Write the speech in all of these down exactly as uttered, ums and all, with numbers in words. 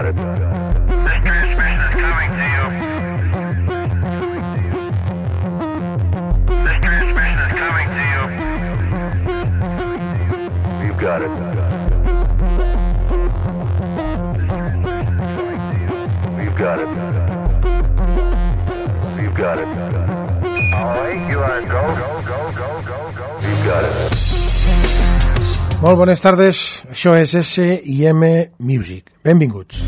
got it. This transmission is coming to you. This transmission is coming to you. We've got it. We've got it. We've got it. All right, you are go, go, go, go, go, go. We've got it. Molt bones tardes, això és S I M Music. Benvinguts.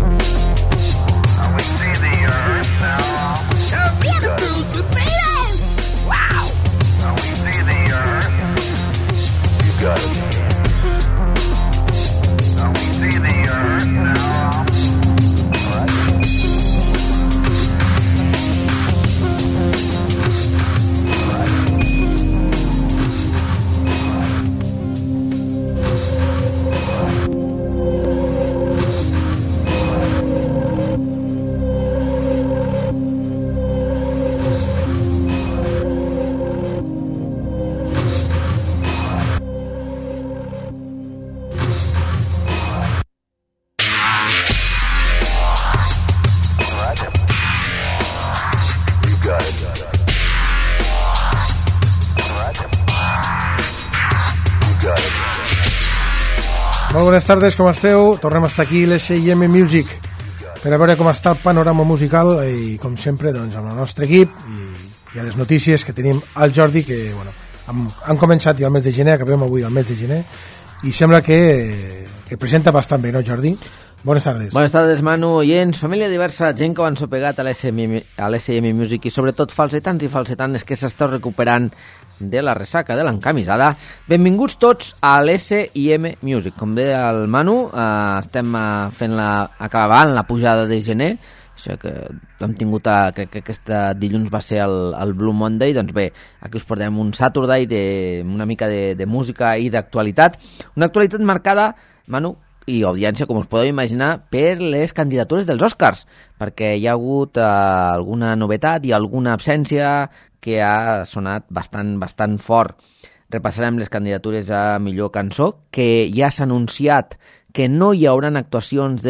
Molt bones tardes, com esteu? Tornem a estar aquí, l'S I M Music, per a veure com està el panorama musical i, com sempre, doncs, amb el nostre equip i, i a les notícies que tenim al Jordi, que, bueno, han, han començat ja el mes de gener, acabem avui el mes de gener, i sembla que, que presenta bastant bé, no, Jordi? Bones tardes. Bones tardes, Manu, oients, família diversa, gent que ho han sopegat a l'S I M Music i, sobretot, falsetans i falsetanes que s'esteu recuperant de la ressaca de l'encamisada. Benvinguts tots a l'S I M Music. Com deia el Manu, eh, estem fent la, acabant la pujada de gener, això que hem tingut, a, crec que aquesta dilluns va ser el, el Blue Monday. Doncs bé, aquí us portem un Saturday de una mica de, de música i d'actualitat, una actualitat marcada, Manu, i audiència, com us podeu imaginar, per les candidatures dels Oscars, perquè hi ha hagut eh, alguna novetat i alguna absència que ha sonat bastant, bastant fort. Repassarem les candidatures a millor cançó, que ja s'ha anunciat que no hi haurà actuacions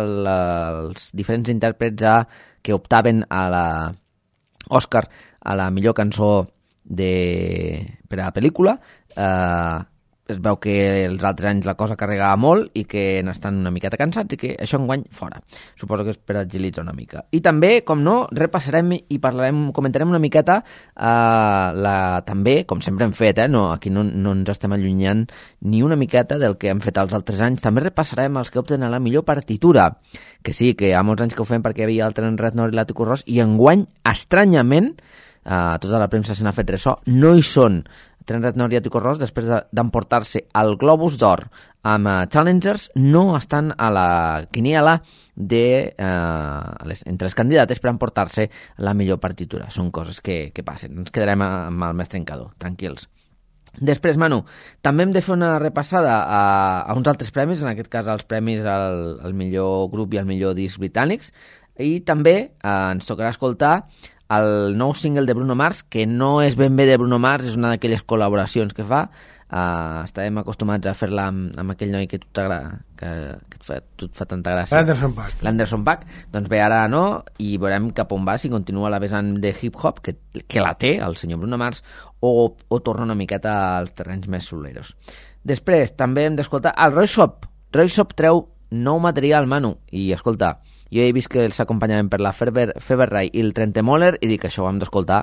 dels diferents intèrprets a, que optaven a la Oscar a la millor cançó de, per a la pel·lícula. Eh, es veu que els altres anys la cosa carregava molt i que n'estan una miqueta cansats i que això enguany fora. Suposo que és per agilitzar una mica. I també, com no, repassarem i parlarem, comentarem una miqueta eh, la, també, com sempre hem fet, eh, no, aquí no, no ens estem allunyant ni una miqueta del que hem fet els altres anys. També repassarem els que opten a la millor partitura, que sí, que hi ha molts anys que ho fem perquè hi havia el Tren Reznor i l'Àtico Ros, i enguany, estranyament, eh, tota la premsa se n'ha fet ressò, no hi són. Tren Reznor i Àtico Ros, després d'emportar-se el Globus d'Or amb uh, Challengers, no estan a la quiniela de, uh, les, entre les candidates per emportar-se la millor partitura. Són coses que, que passen. Ens quedarem amb el més trencador, tranquils. Després, Manu, també hem de fer una repassada a, a uns altres premis, en aquest cas als premis al, al millor grup i al millor disc britànics, i també uh, ens tocarà escoltar el nou single de Bruno Mars, que no és ben bé de Bruno Mars, és una d'aquelles col·laboracions que fa. Uh, estàvem acostumats a fer-la amb, amb aquell noi que, tu que, que et, fa, tu et fa tanta gràcia. L'Anderson Paak. L'Anderson Paak. Doncs bé, ara no, i veurem cap on va, si continua la vessant de hip-hop, que, que la té el senyor Bruno Mars, o, o torna una miqueta als terrenys més soleros. Després, també hem d'escoltar el Roy Shop. Roy Shop treu nou material, Manu, i escolta, jo he vist que els acompanyaven per la Fever, Fever Ray i el Trentemoller i dic que això ho hem d'escoltar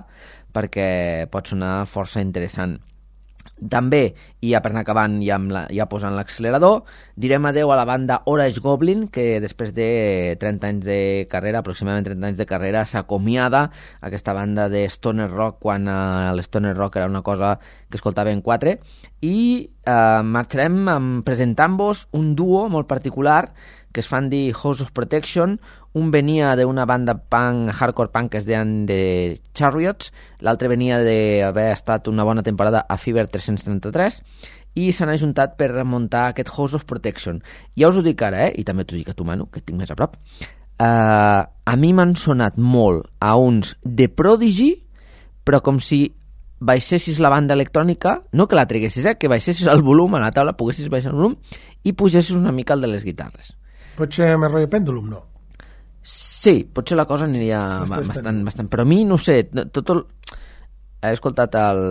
perquè pot sonar força interessant. També, i ja per anar acabant ja, la, ja posant l'accelerador, direm adeu a la banda Orange Goblin, que després de trenta anys de carrera, aproximadament trenta anys de carrera, s'acomiada aquesta banda de stoner rock, quan uh, l'stoner rock era una cosa que escoltaven quatre, i uh, marxarem presentant-vos un duo molt particular que es fan dir House of Protection. Un venia d'una banda punk, hardcore punk, que es deien The Chariots, l'altre venia d'haver estat una bona temporada a Fever tres trenta-tres, i s'han ajuntat per remuntar aquest House of Protection. Ja us ho dic ara, eh? I també t'ho dic a tu, Manu, que et tinc més a prop. Uh, a mi m'han sonat molt a uns The Prodigy, però com si baixessis la banda electrònica, no que la treguessis, eh? Que baixessis el volum a la taula, poguessis baixar el volum i pugessis una mica el de les guitarres. Pot ser més rotllo pèndulum, no? Sí, potser la cosa aniria bastant, bastant... Però a mi, no sé, tot el... He escoltat el...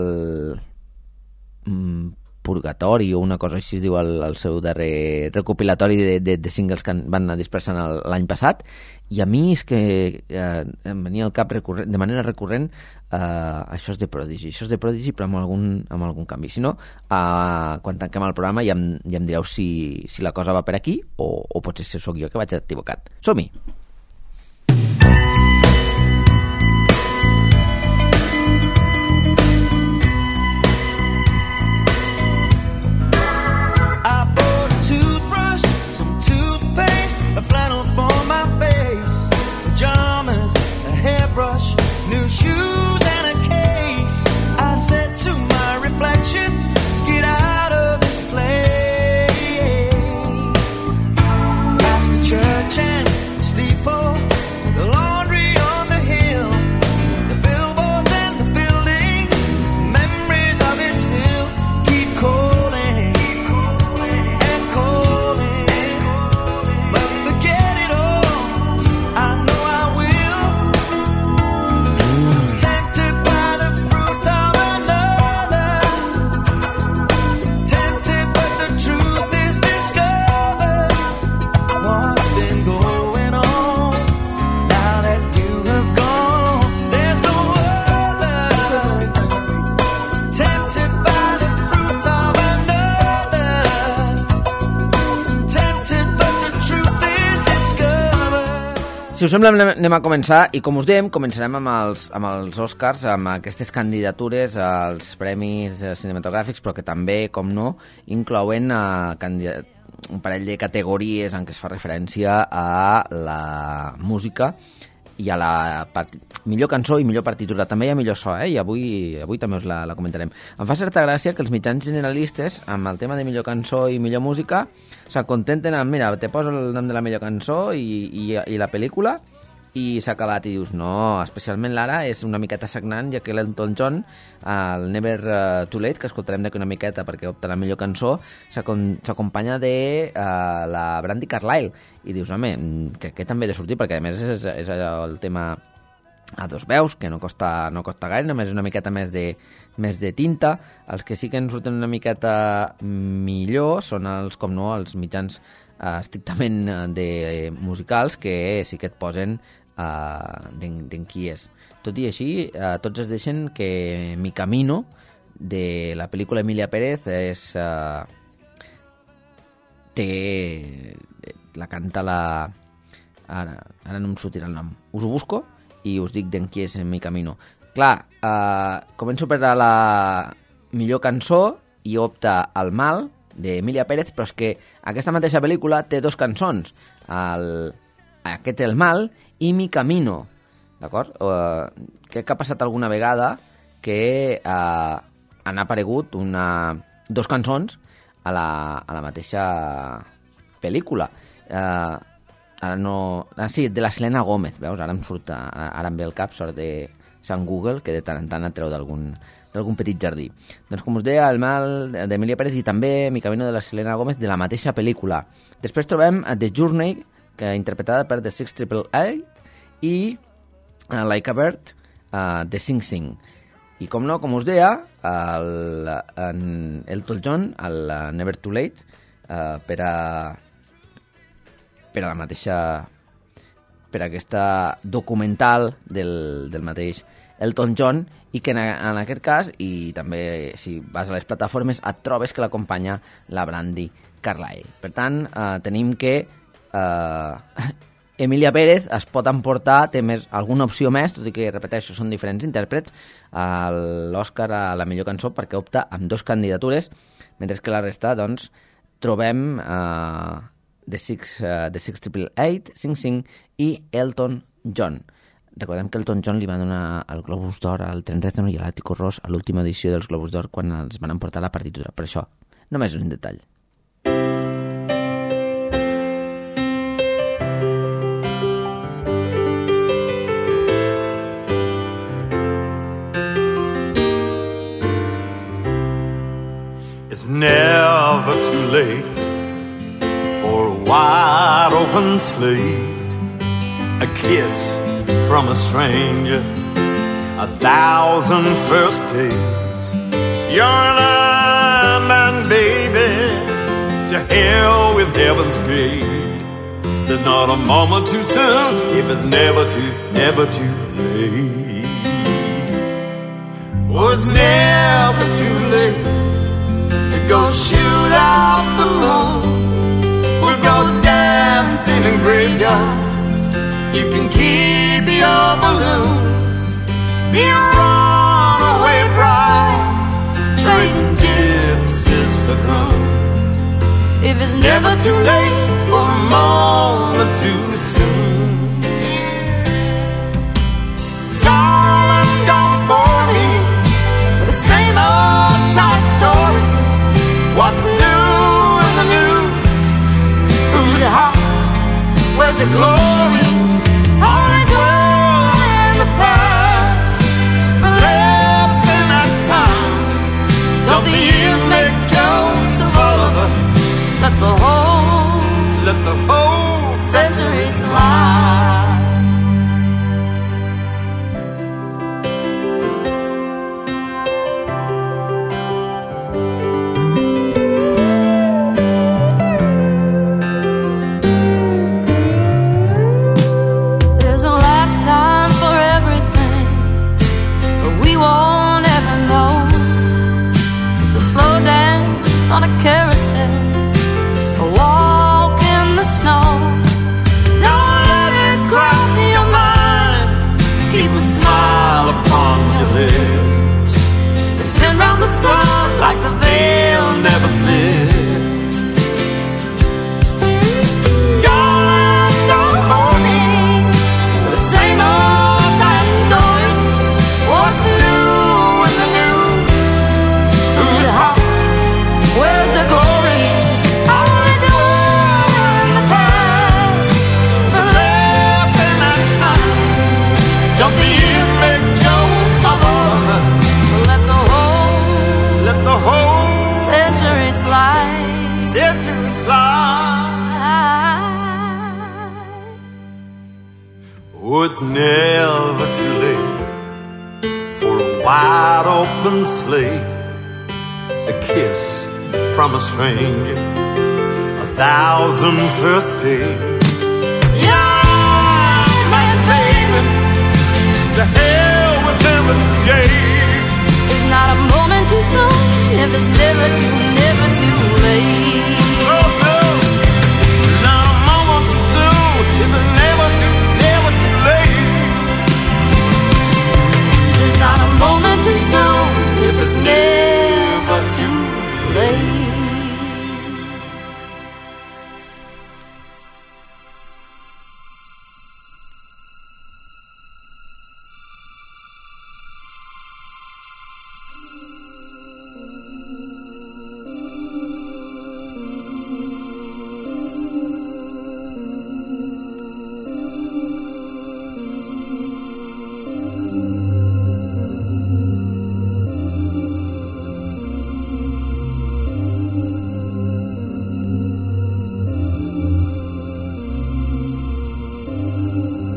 Mm, Purgatori o una cosa així es diu el, el seu darrer recopilatori de, de, de singles que van anar dispersant l'any passat, i a mi és que eh, em venia al cap recurrent, de manera recurrent eh, això és de Prodigy, això és de Prodigy però amb algun, amb algun canvi. Si no, eh, quan tanquem el programa ja em, ja em direu si, si la cosa va per aquí o, o potser si sóc jo que vaig equivocat. Som-hi! A flannel for my face, pajamas, a hairbrush, new shoes and a case. I said to my reflection, let's get out of this place. Past the church and the steeple, the laundry on the hill, the billboards and the buildings, memories of it still keep calling and calling. Si us sembla, anem a començar, i com us dèiem, començarem amb els, amb els Oscars, amb aquestes candidatures als premis cinematogràfics, però que també, com no, inclouen uh, candidat, un parell de categories en què es fa referència a la música i a la part... millor cançó i millor partitura. També hi ha millor so, eh? I avui, avui també us la, la comentarem. Em fa certa gràcia que els mitjans generalistes, amb el tema de millor cançó i millor música, s'acontenten amb, mira, te poso el nom de la millor cançó i, i, i la pel·lícula, i s'ha acabat, i dius, no, especialment l'ara és una miqueta sagnant, ja que l'Elton John, el Never uh, Too Late, que escoltarem d'aquí una miqueta perquè opta la millor cançó, s'acompanya de uh, la Brandi Carlile, i dius, home, crec que també he de sortir, perquè a més és, és el tema a dos veus, que no costa, no costa gaire, només una miqueta més de, més de tinta. Els que sí que ens surten una miqueta millor són els, com no, els mitjans uh, estrictament de musicals, que sí que et posen uh, d'en qui és. Tot i així, uh, tots es deixen que Mi Camino, de la pel·lícula Emilia Pérez, és... Uh, té... la canta la... Ara, ara no em sortirà el nom. Us ho busco i us dic d'en qui és Mi Camino. Clar, eh, començo per a la millor cançó i opta al Mal, d'Emilia Pérez, però és que aquesta mateixa pel·lícula té dos cançons, el, aquest El Mal i Mi Camino, d'acord? Eh, crec que ha passat alguna vegada que eh, han aparegut una, dos cançons a la, a la mateixa pel·lícula. Eh, ara no... Ah, sí, de la Selena Gómez, veus? Ara em surt, ara, ara em ve el cap, sort de Sant Google, que de tant en tant et treu d'algun d'algun petit jardí. Doncs com us deia, El Mal d'Emilia Pérez i també Mi Camino de la Selena Gómez de la mateixa pel·lícula. Després trobem The Journey, que interpretada per The Six Triple A, i uh, Like a Bird, uh, de Sing Sing. I com no, com us deia, el, en Elton John, el Never Too Late, uh, per a per a la mateixa per a aquesta documental del, del mateix Elton John, i que en, en aquest cas, i també si vas a les plataformes, et trobes que l'acompanya la Brandi Carlile. Per tant, eh, tenim que eh, Emilia Pérez es pot emportar, té més, alguna opció més, tot i que, repeteixo, són diferents intèrprets, a l'Oscar a la millor cançó, perquè opta amb dos candidatures, mentre que la resta, doncs, trobem eh, The Six, uh, The Six Triple Eight, Sing Sing i Elton John. Recordem que Elton John li va donar el Globus d'Or al Trent Reznor i a l'Àtico Ross a l'última edició dels Globus d'Or quan els van emportar la partitura. Per això, només un detall. It's never too late for a wide open open slate, a kiss from a stranger, a thousand first dates. You're an Iron Man, baby, to hell with heaven's gate. There's not a moment too soon if it's never too, never too late. Oh, it's never too late to go shoot out the moon. We'll go dancing in graveyards. You can keep your balloons. Be a runaway bride, trading gypsies for crumbs. If it's never too late for a moment too soon. Darling, don't bore me with the same old tight story. What's new in the news? Who's hot? Where's the glory? Only dwell in the past for left in that time. Don't the years make jokes of all of us? Let the whole, let the whole century slide. There's a last time for everything, but we won't ever know. It's a slow dance on a carousel, a walk in the snow. Don't let it cross your mind. Keep a smile upon your lips. They spin round the sun like the veil never slips. Darling, don't bore me with the same old tired story. What's new in the news? Who's hot? Where's the glory? Only dwell in the past for left in that time. Don't the years make jokes of all of us? Let the whole, let the whole century slide, century slide. Oh, it's never too late for a wide open slate, a kiss from a stranger, a thousand first dates. Yeah, man, baby, to hell with heaven's gate. It's not a moment too soon if it's never too, never too late. Oh no, it's not a moment too soon if it's never too, never too late. It's not a moment too soon if it's never too late.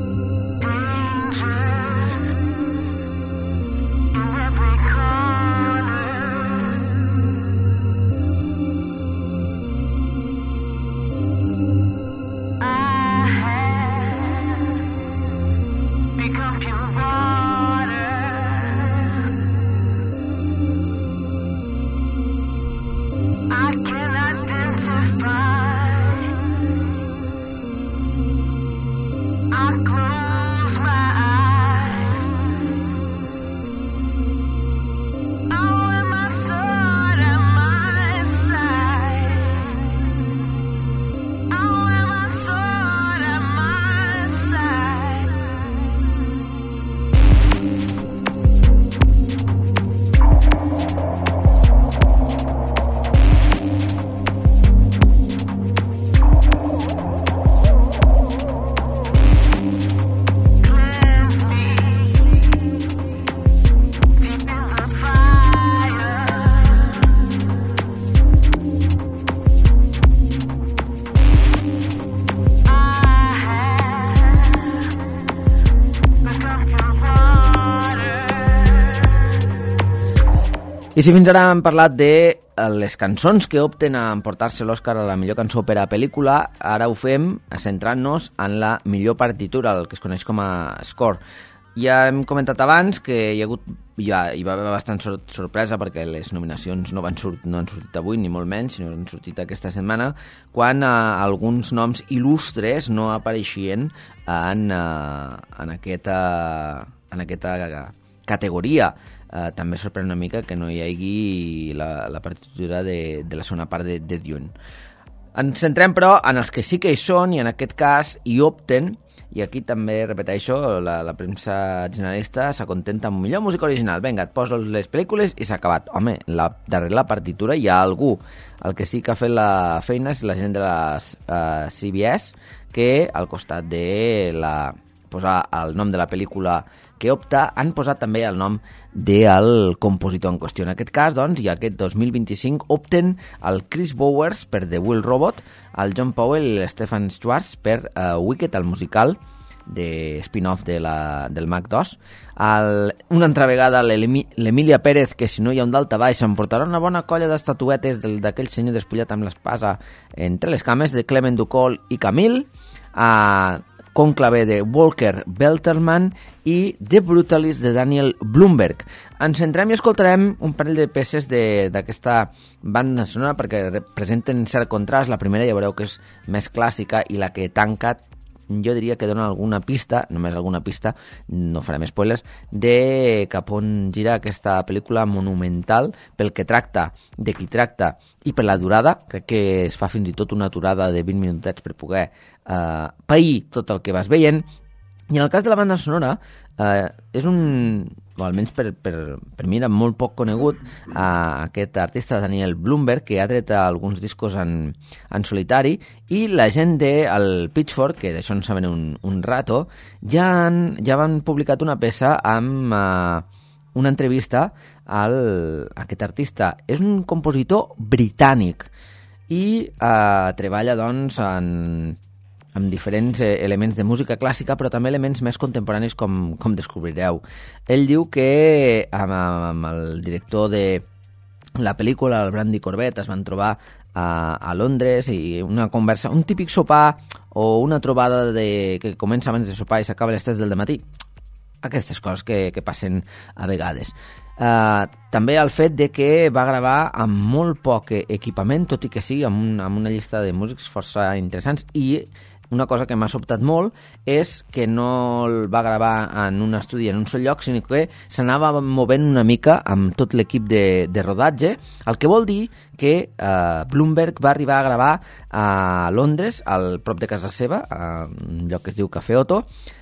In every corner. I si fins ara hem parlat de les cançons que opten a emportar-se l'Oscar a la millor cançó per a pel·lícula, ara ho fem centrant-nos en la millor partitura, el que es coneix com a score. Ja hem comentat abans que hi ha hagut, ja, hi va haver bastant sor sorpresa perquè les nominacions no, van sort no han sortit avui, ni molt menys, sinó que han sortit aquesta setmana, quan eh, alguns noms il·lustres no apareixien en, eh, en, aquesta, en aquesta categoria. Uh, també sorprèn una mica que no hi hagi la, la partitura de, de la segona part de, de Dune. Ens centrem, però, en els que sí que hi són i en aquest cas hi opten, i aquí també repeteixo, la, la premsa generalista s'acontenta amb millor música original. Vinga, et poso les pel·lícules i s'ha acabat. Home, la, darrere la partitura hi ha algú. El que sí que ha fet la feina és la gent de la uh, C B S, que al costat de la, posar el nom de la pel·lícula que opta, han posat també el nom del compositor en qüestió. En aquest cas, doncs, i aquest dos mil vint-i-cinc opten el Chris Bowers per The Will Robot, el John Powell i l'Stephen Schwartz per uh, Wicked, el musical de spin-off de la, del Mac dos. El, una altra vegada l'Emília Pérez, que si no hi ha un daltabaix s'emportarà una bona colla d'estatuetes d'aquell senyor despullat amb l'espasa entre les cames, de Clement Ducol i Camille, a uh, Conclave de Walker Belterman i The Brutalist de Daniel Blumberg. Ens centrem i escoltarem un parell de peces d'aquesta banda sonora perquè presenten cert contrast. La primera ja veureu que és més clàssica i la que tanca, jo diria que dona alguna pista, només alguna pista, no farem spoilers, de cap on gira aquesta pel·lícula monumental pel que tracta, de qui tracta i per la durada. Crec que es fa fins i tot una aturada de vint minutets per poder eh, pair tot el que vas veient. I en el cas de la banda sonora eh, és un, o almenys per, per, per mi era molt poc conegut, eh, aquest artista Daniel Blumberg, que ha tret alguns discos en, en solitari, i la gent del Pitchfork, que d'això en saben un, un rato, ja han, ja van publicat una peça amb eh, una entrevista al, a aquest artista. És un compositor britànic i eh, treballa doncs en amb diferents eh, elements de música clàssica, però també elements més contemporanis, com, com descobrireu. Ell diu que amb, amb el director de la pel·lícula, el Brandy Corbett, es van trobar a, a Londres i una conversa, un típic sopar o una trobada de, que comença abans de sopar i s'acaba a les tres del matí. Aquestes coses que, que passen a vegades. Uh, també el fet de que va gravar amb molt poc equipament, tot i que sí, amb, un, amb una llista de músics força interessants, i una cosa que m'ha sobtat molt és que no el va gravar en un estudi en un sol lloc, sinó que s'anava movent una mica amb tot l'equip de, de rodatge, el que vol dir que eh, Blumberg va arribar a gravar a Londres, al prop de casa seva, a un lloc que es diu Café Otto.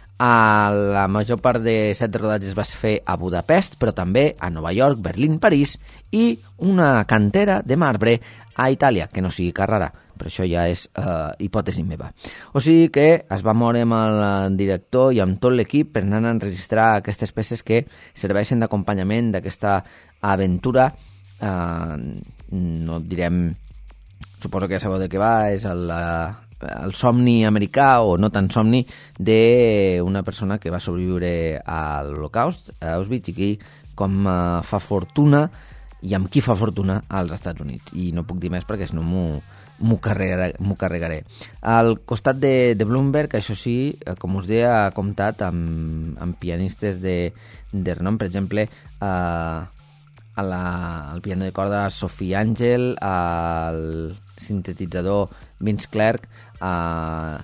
A la major part de set rodatges va fer a Budapest, però també a Nova York, Berlín, París i una cantera de marbre a Itàlia, que no sigui Carrara, però això ja és uh, hipòtesi meva. O sigui que es va moure amb el director i amb tot l'equip per anar a enregistrar aquestes peces que serveixen d'acompanyament d'aquesta aventura, uh, no direm, suposo que ja sabeu de què va, és el, uh, el somni americà, o no tan somni, d'una persona que va sobreviure a l'Holocaust, a Auschwitz, i qui com uh, fa fortuna, i amb qui fa fortuna als Estats Units. I no puc dir més perquè si no m'ho m'ho carregaré, carregaré. Al costat de, de Blumberg, això sí, com us deia, ha comptat amb, amb pianistes de, de renom, per exemple, eh, a la, al piano de corda Sophie Angel, al sintetitzador Vince Clarke, eh,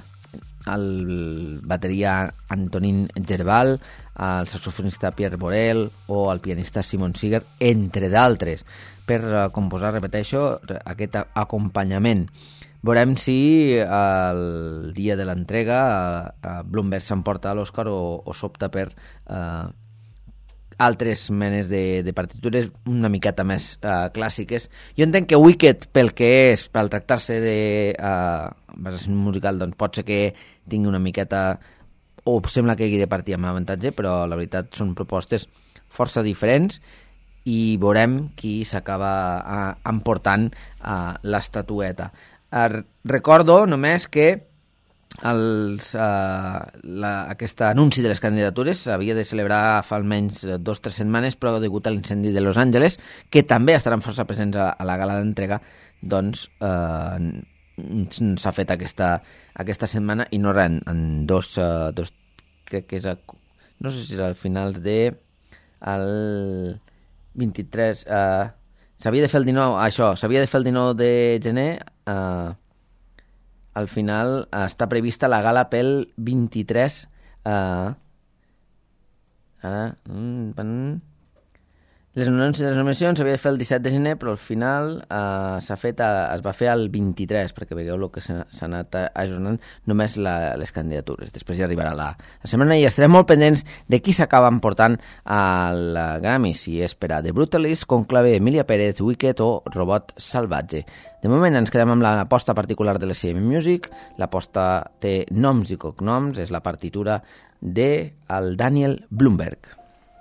al bateria Antonin Gerval, al saxofonista Pierre Borel o al pianista Simon Seeger, entre d'altres, per composar, repeteixo, aquest acompanyament. Veurem si el dia de l'entrega Blumberg s'emporta a l'Oscar o, o s'opta per eh, altres menes de, de partitures una miqueta més eh, clàssiques. Jo entenc que Wicked, pel que és, pel tractar-se de eh, un musical, doncs pot ser que tingui una miqueta, o sembla que hagi de partir amb avantatge, però la veritat són propostes força diferents i veurem qui s'acaba eh, emportant eh, l'estatueta. Eh, recordo només que els, uh, la, aquest anunci de les candidatures s'havia de celebrar fa almenys dos o tres setmanes, però degut a l'incendi de Los Angeles, que també estaran força presents a, a la gala d'entrega, doncs uh, s'ha fet aquesta, aquesta setmana i no res, en, en dos, uh, dos, crec que és a, no sé si és al final de el vint-i-tres, uh, s'havia de fer el dinou, això, s'havia de fer el dinou de gener, uh, al final uh, està prevista la gala pel vint-i-tres, uh, uh, mm, les nominacions s'havia de fer el disset de gener, però al final uh, s'ha fet, uh, es va fer el vint-i-tres, perquè veieu el que s'ha anat ajornant només la, les candidatures. Després ja arribarà la, la setmana i estarem molt pendents de qui s'acaba emportant al Grammy, si és per a The Brutalist, Conclave, Emilia Pérez, Wicked o Robot Salvatge. De moment ens quedem amb l'aposta particular de l'E S M Music. L'aposta té noms i cognoms, és la partitura de el Daniel Blumberg.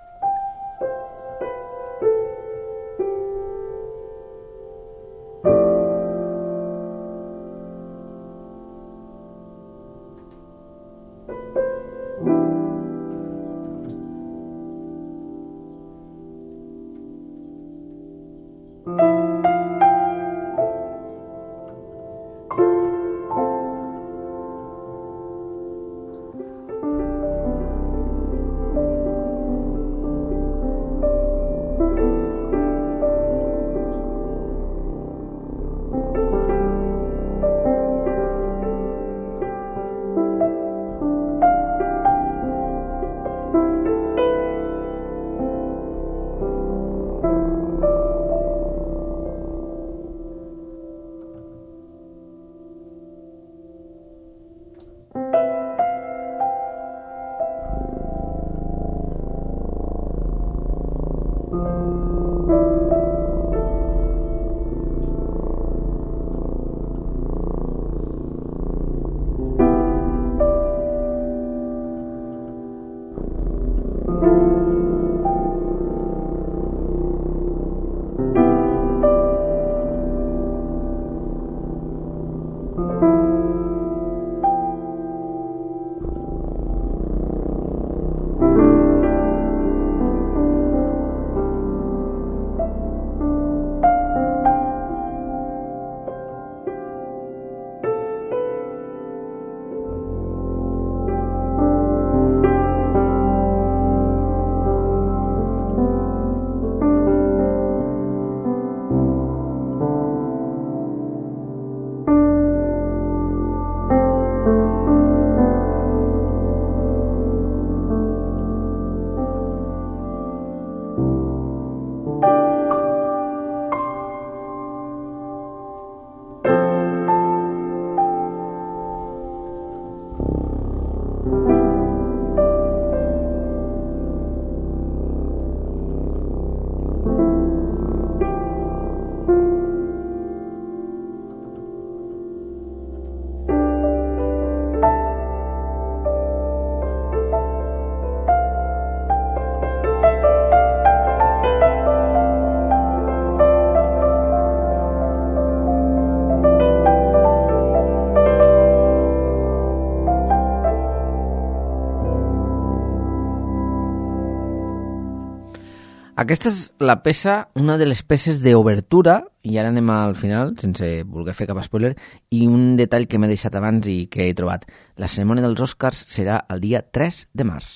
Aquesta és la peça, una de les peces d'obertura, i ara anem al final, sense voler fer cap spoiler, i un detall que m'he deixat abans i que he trobat. La cerimònia dels Oscars serà el dia tres de març.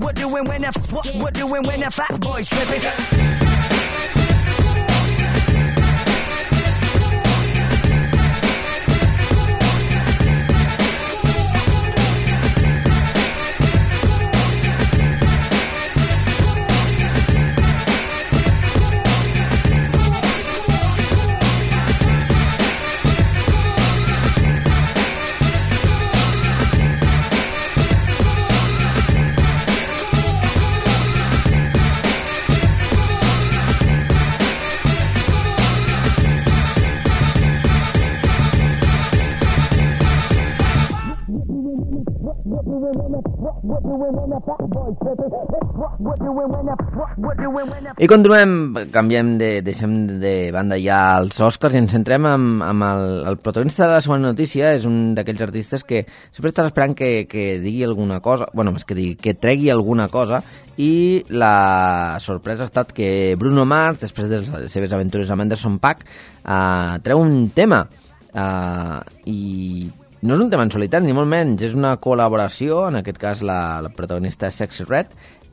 we're doing when the what we're doing when the fat boys tripping. I continuem, canviem de, deixem de banda ja els Oscars i ens centrem amb, amb el, el protagonista de la segona notícia. És un d'aquells artistes que sempre estàs esperant que, que digui alguna cosa, bueno, més que digui, que tregui alguna cosa, i la sorpresa ha estat que Bruno Mars, després de les seves aventures amb Anderson .Paak, uh, treu un tema, uh, i no és un tema en solitari, ni molt menys, és una col·laboració, en aquest cas la, la protagonista és Sexyy Red,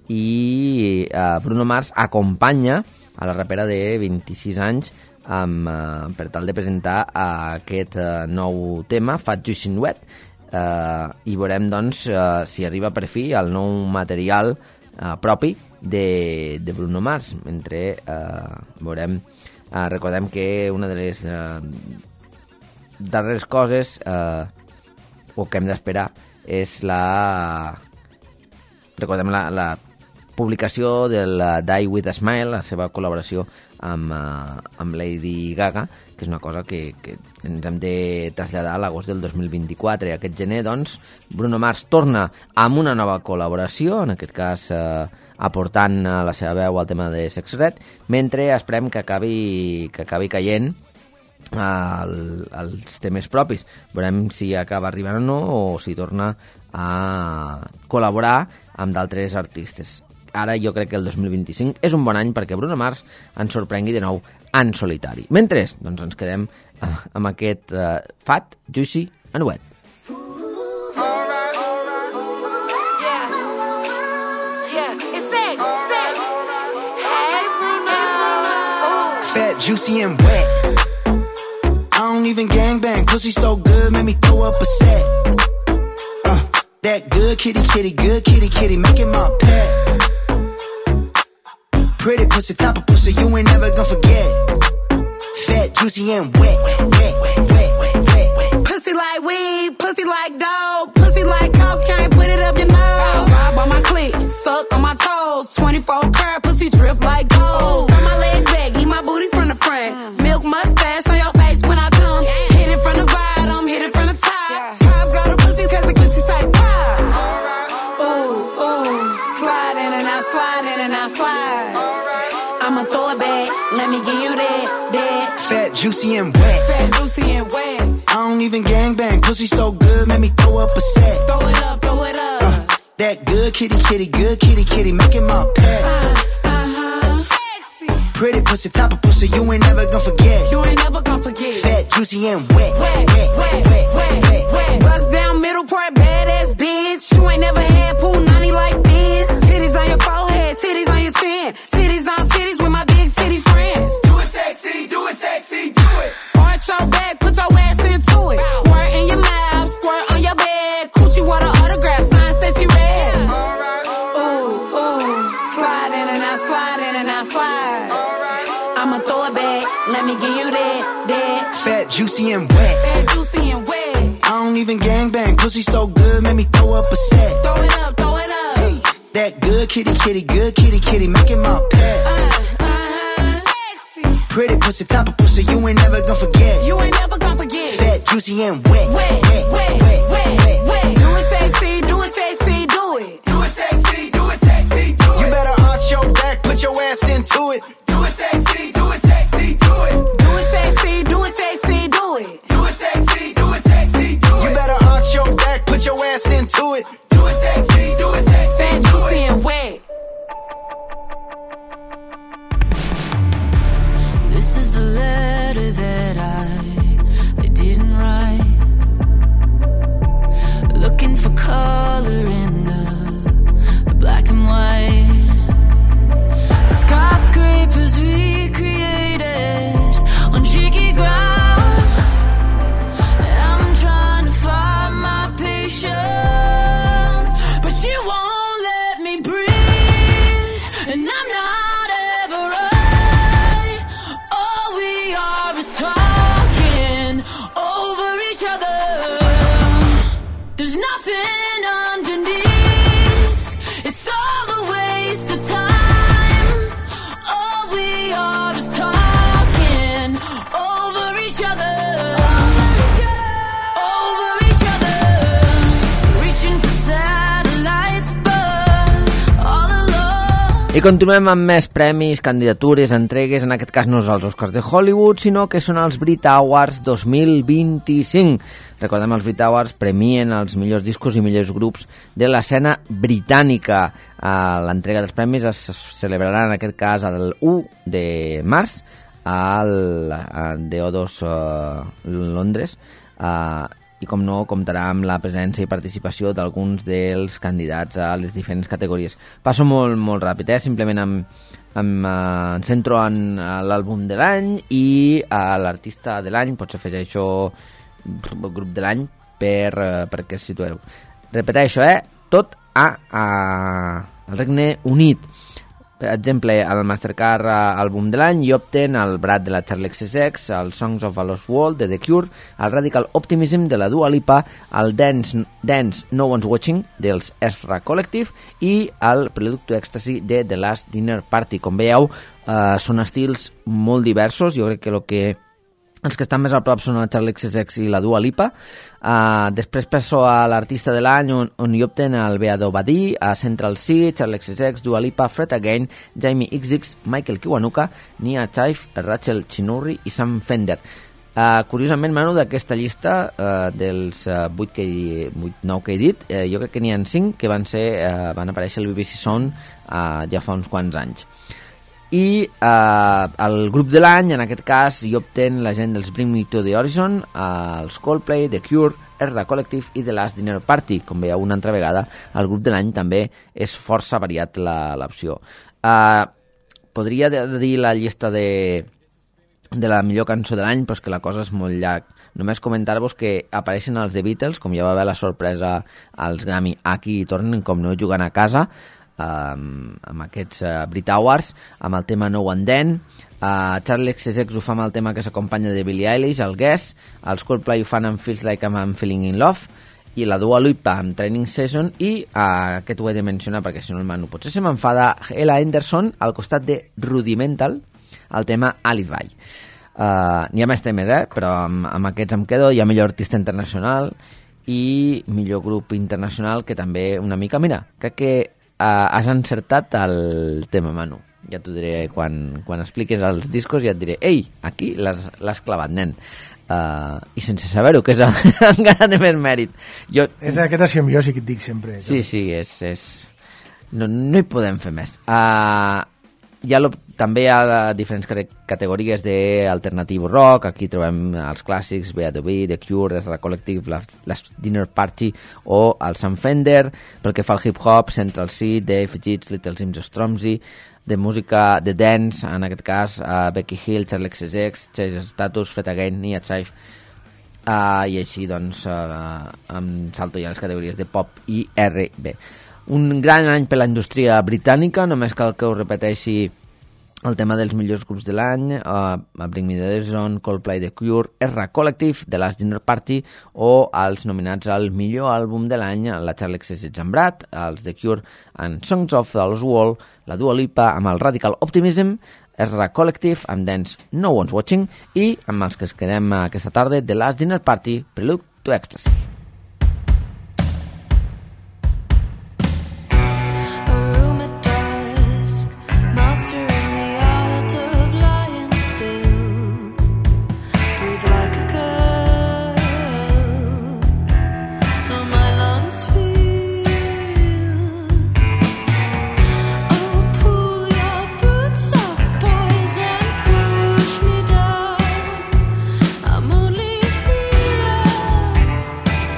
i uh, Bruno Mars acompanya a la rapera de vint-i-sis anys amb, uh, per tal de presentar uh, aquest uh, nou tema, Fat Juicy and Wet, uh, i veurem doncs uh, si arriba per fi el nou material uh, propi de, de Bruno Mars. Mentre uh, veurem, uh, recordem que una de les uh, darreres coses uh, o que hem d'esperar és la recordem la, la publicació del Die With a Smile, la seva col·laboració amb, uh, amb Lady Gaga, que és una cosa que, que ens hem de traslladar a l'agost del dos mil vint-i-quatre. Aquest gener, doncs, Bruno Mars torna amb una nova col·laboració, en aquest cas uh, aportant uh, la seva veu al tema de Sexyy Red, mentre esperem que acabi, que acabi caient uh, els temes propis. Veurem si acaba arribant o no, o si torna a col·laborar amb d'altres artistes. Ara jo crec que el dos mil vint-i-cinc és un bon any perquè Bruno Mars ens sorprengui de nou en solitari. Mentre, doncs ens quedem uh, amb aquest uh, Fat, Juicy and Wet. Fat, juicy and wet. I don't even gangbang, pussy so good, make me throw up a set. Uh, that good kitty, kitty, good kitty, kitty, making my pet. Pretty pussy, top of pussy, you ain't never gonna forget. Fat, juicy, and wet, wet, wet, wet, wet, wet. Pussy like weed, pussy like dog, pussy like cocaine, put it up your nose. Ride by my clit, suck on my toes, twenty-four karat pussy drip like gold. Got my legs back, eat my booty from the front. Milk mustache on your face when I come. Hit it from the bottom, hit it from the top. Pop girl the pussy cause the pussy type pop. Ooh, ooh, slide in and out, slide in and out, slide. I'ma throw it back, let me give you that, that. Fat, juicy, and wet. Fat, juicy, and wet. I don't even gangbang, pussy so good, make me throw up a set. Throw it up, throw it up. Uh, that good kitty, kitty, good kitty, kitty, making my pet. Uh, uh-huh. Sexy. Pretty pussy, top of pussy, you ain't never gonna forget. You ain't never gonna forget. Fat, juicy, and wet. Wet, wet, wet, wet, wet, wet, wet. Bust down middle part, badass bitch. You ain't never had pool nanny like this. Titties on your forehead, titties on your chin. Titties on titties with my big titty friends. Do it sexy, do it sexy, do it. Arch your back, put your ass into it. Squirt in your mouth, squirt on your bed. Coochie water autograph, sign Sexyy Red. Ooh, ooh, slide in and out, slide in and out, slide. I'ma throw it back, let me give you that, that. Fat, juicy, and wet. Fat, juicy, and wet. I don't even gangbang, pussy so good, make me throw up a set. Throw it up, throw it up. That good kitty, kitty, good kitty, kitty, making my pet. Uh, uh-huh. Sexy. Pretty pussy, top of pussy, you ain't never gonna forget. You ain't never gonna forget. Fat, juicy, and wet. Wet, wet, wet, wet, wet, wet. Do it sexy, do it sexy, do it. Do it sexy, do it sexy, do it. You better arch your back, put your ass into it. Do it sexy, do it sexy, do it. Do it sexy, do it sexy, do it. Do it sexy, do it sexy, do it. You better arch your back, put your ass into it. Do it sexy, do it sexy. Fat, juicy, and wet. This is the letter that I, I didn't write. Looking for color in the, the black and white. I continuem amb més premis, candidatures, entregues, en aquest cas no és els Oscars de Hollywood, sinó que són els Brit Awards dos mil vint-i-cinc. Recordem, els Brit Awards premien els millors discos i millors grups de l'escena britànica. L'entrega dels premis es celebrarà en aquest cas el u de març al D O dos Londres, i com no comptarà amb la presència i participació d'alguns dels candidats a les diferents categories. Passo molt, molt ràpid, eh? Simplement em, em, em centro en l'àlbum de l'any i a l'artista de l'any, potser afegeixo el grup de l'any per, perquè es situeu. Repeteixo, eh? Tot a, a, al Regne Unit. Per exemple, el Mastercard àlbum de l'any hi opten el Brad de la Charli X C X, el Songs of a Lost World de The Cure, el Radical Optimism de la Dua Lipa, el Dance, Dance No One's Watching dels Ezra Collective i el Prelude to Ecstasy de The Last Dinner Party. Com veieu, eh, són estils molt diversos. Jo crec que el que els que estan més a prop són el Charli X C X i la Dua Lipa. Uh, després passo a l'artista de l'any, on, on hi opten el Beado Badí, a Central C, Charli X C X, Dua Lipa, Fred Again, Jamie X X, Michael Kiwanuka, Nia Chaif, Rachel Chinurri i Sam Fender. Uh, curiosament, Manu, d'aquesta llista uh, dels uh, vuit nou que he dit, uh, jo crec que n'hi ha cinc que van, ser, uh, van aparèixer al B B C Sound uh, ja fa uns quants anys. I eh, el grup de l'any, en aquest cas, hi opten la gent dels Bring Me to the Horizon, eh, els Coldplay, The Cure, Ezra Collective i The Last Dinner Party. Com veieu, una altra vegada, el grup de l'any també és força variat l'opció. Eh, podria dir la llista de, de la millor cançó de l'any, però és que la cosa és molt llarg. Només comentar-vos que apareixen els The Beatles, com ja va haver la sorpresa als Grammy, aquí i tornen, com no jugant a casa, Um, amb aquests uh, Brit Awards, amb el tema No One Then. uh, Charli X C X ho fa amb el tema que s'acompanya de Billie Eilish, el Guess. Els Coldplay ho fan amb Feels Like I'm Feeling in Love, i la Dua Lipa amb Training Session, i uh, aquest ho he de mencionar perquè si no el Manu potser se m'enfada, Ella Henderson al costat de Rudimental, el tema Alibi. Uh, n'hi ha més temes, eh? Però amb, amb aquests em quedo. Hi ha millor artista internacional i millor grup internacional, que també una mica, mira, crec que Uh, has encertat el tema, Manu. Ja t'ho diré quan, quan expliques els discos, ja et diré, ei, aquí l'has clavat, nen. Uh, I sense saber-ho, que és el, encara de més mèrit. Jo... És aquesta simbiosi que et dic sempre. Sí, sí, és... és... No, no hi podem fer més. Uh, hi ha lo, també hi ha diferents categories d'alternatiu rock. Aquí trobem els clàssics, B A D B, The Cure, Ezra Collective, Last Dinner Party o el Sam Fender. Pel que fa al hip-hop, Central C, Dave Gitz, Little Sims Stormzy. De música, de dance, en aquest cas, uh, Becky Hill, Charli X C X, Chase Status, Fred Again, Nia Chaif. Uh, I així, doncs, uh, em salto ja les categories de pop i R B. Un gran any per la indústria britànica, només cal que us repeteixi el tema dels millors grups de l'any, uh, Bring Me the Horizon, Coldplay, The Cure, Ezra Collective, The Last Dinner Party, o els nominats al millor àlbum de l'any, la Charli X C X amb Brad, els The Cure en Songs of the Lost World, la Dua Lipa amb el Radical Optimism, Ezra Collective amb Dance No One's Watching, i amb els que es quedem aquesta tarda, The Last Dinner Party, Prelude to Ecstasy. I'm only here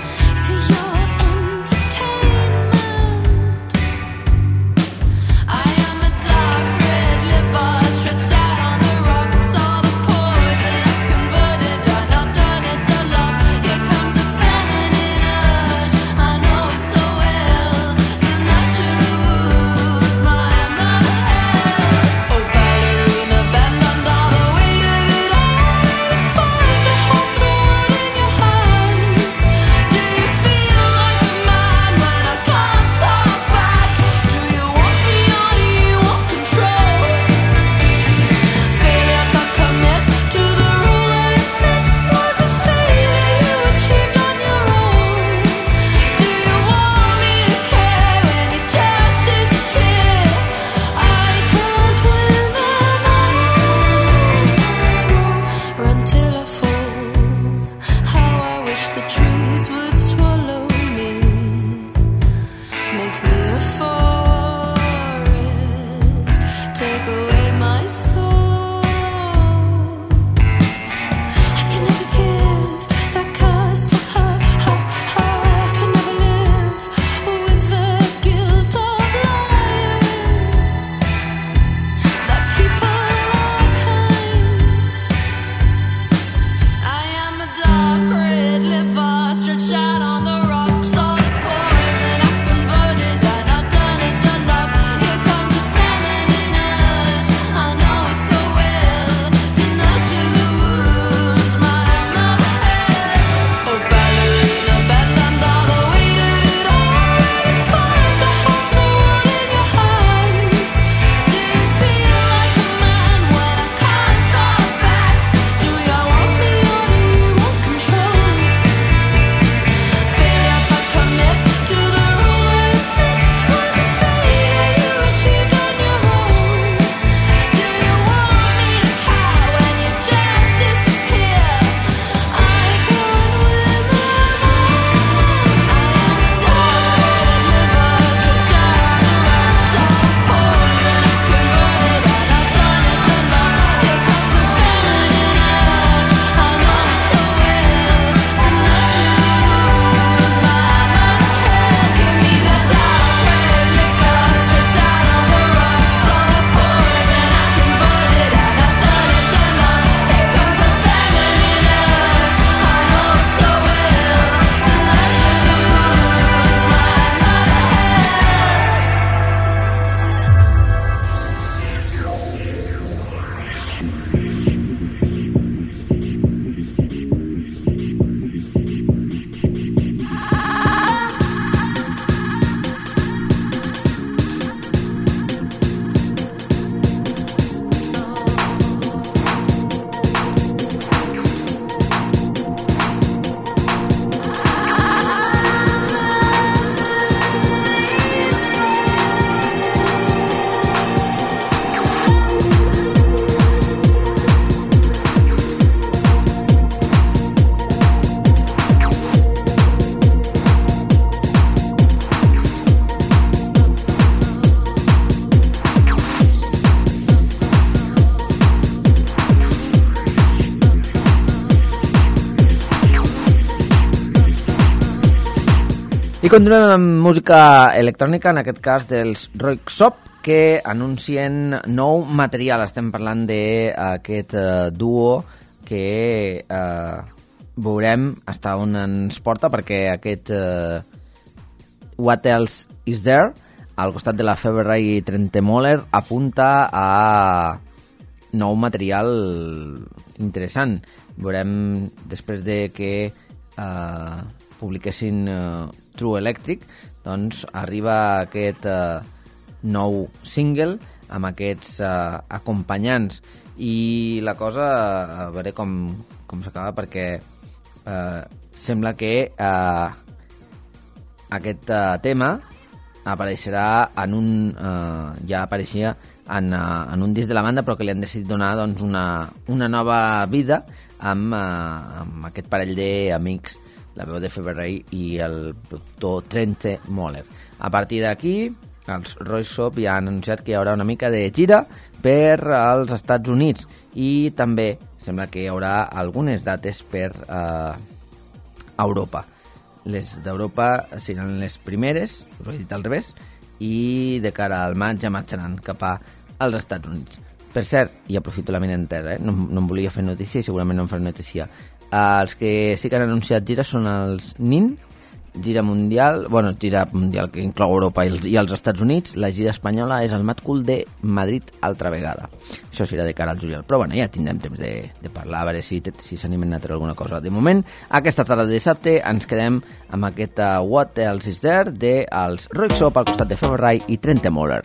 I continuem amb música electrònica, en aquest cas dels Röyksopp, que anuncien nou material. Estem parlant d'aquest uh, duo que uh, veurem hasta on ens porta, perquè aquest uh, What Else Is There, al costat de la Feberray i Trentemøller, apunta a nou material interessant. Veurem, després de que uh, publiquessin uh, True Electric, doncs arriba aquest uh, nou single amb aquests uh, acompanyants, i la cosa a veure com, com s'acaba, perquè uh, sembla que uh, aquest uh, tema apareixerà en un uh, ja apareixia en, uh, en un disc de la banda, però que li han decidit donar doncs, una, una nova vida amb, uh, amb aquest parell d'amics, la veu de Feberray i el productor Trentemøller. A partir d'aquí, els Röyksopp ja han anunciat que hi haurà una mica de gira per als Estats Units, i també sembla que hi haurà algunes dates per uh, Europa. Les d'Europa seran les primeres, us ho he dit al revés, i de cara al maig ja marxaran cap als Estats Units. Per cert, i aprofito la mina entera, eh? no, no em volia fer notícia i segurament no em faré notícia. Uh, els que sí que han anunciat gira són els Nin, gira mundial, bueno, gira mundial que inclou Europa i els, i els Estats Units. La gira espanyola és el Mad Cool de Madrid altra vegada. Això serà de cara al juliol, però bueno, ja tindrem temps de, de parlar, a veure si, si s'animen a treure alguna cosa. De moment, aquesta tarda de dissabte ens quedem amb aquest uh, What Else Is There de els Röyksopp al costat de Feberray i Trentemøller.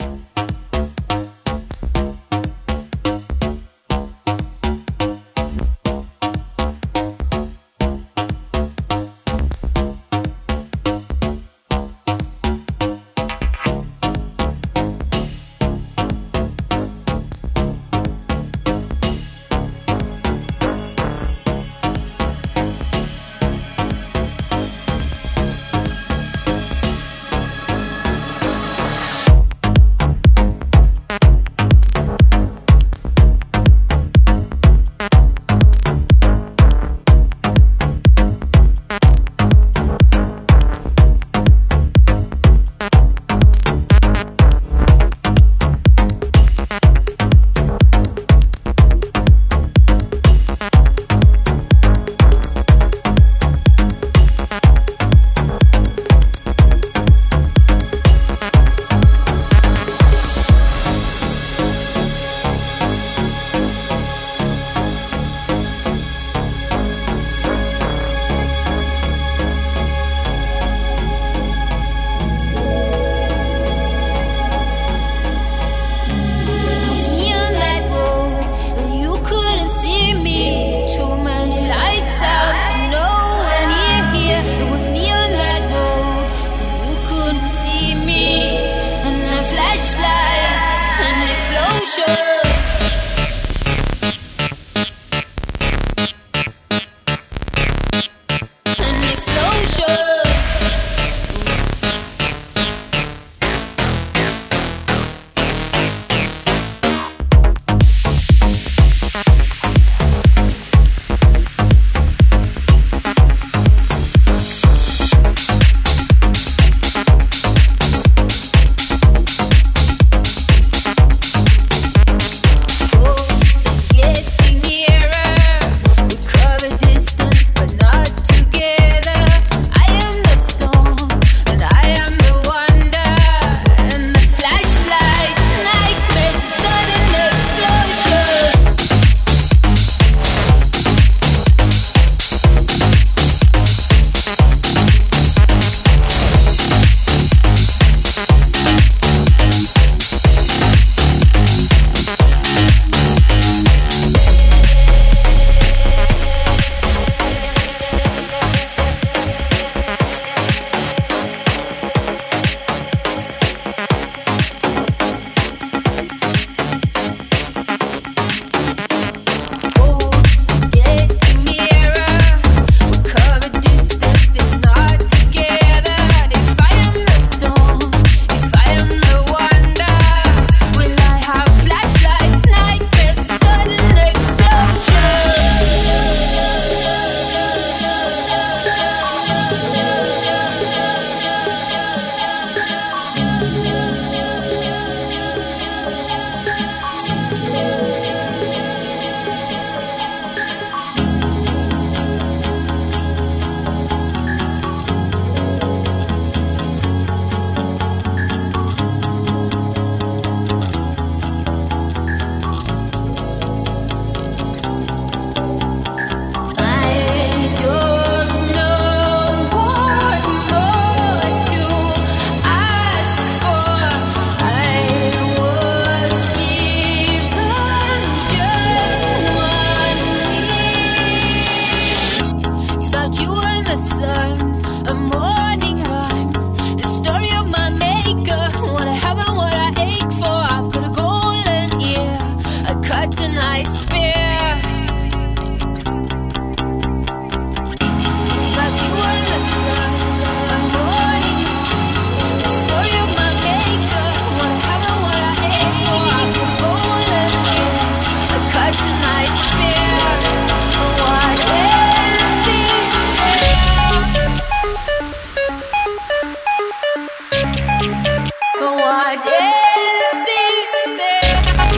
nice spear. Spark you in the sun, morning. The story of my maker. What I have and what I aim for. I'm gonna go and live here. I cut the nice spear. What is this spear? What is this spear?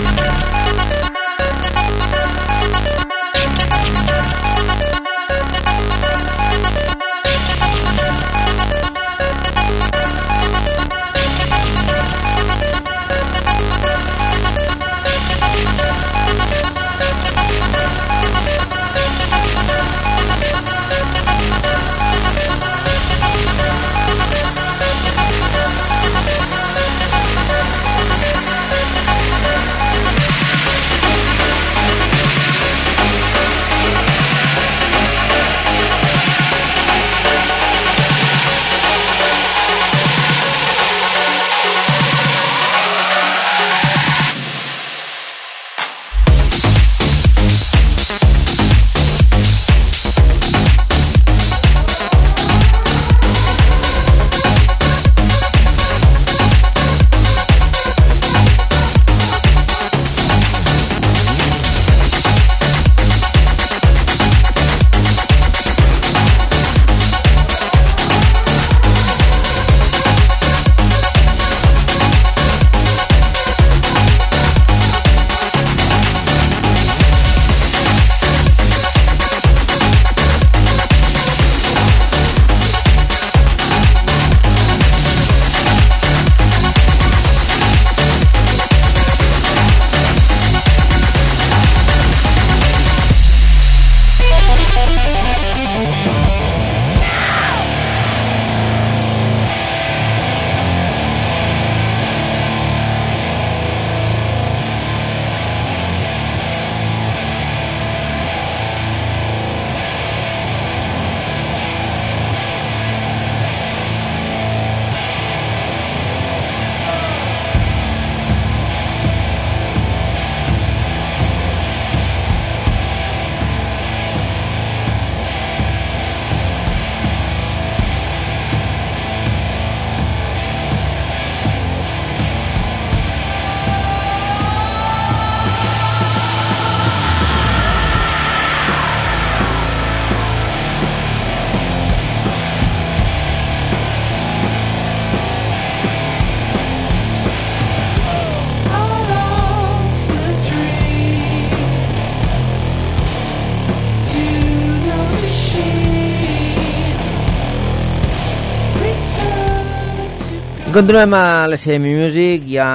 Continuem a l'S M Music, ja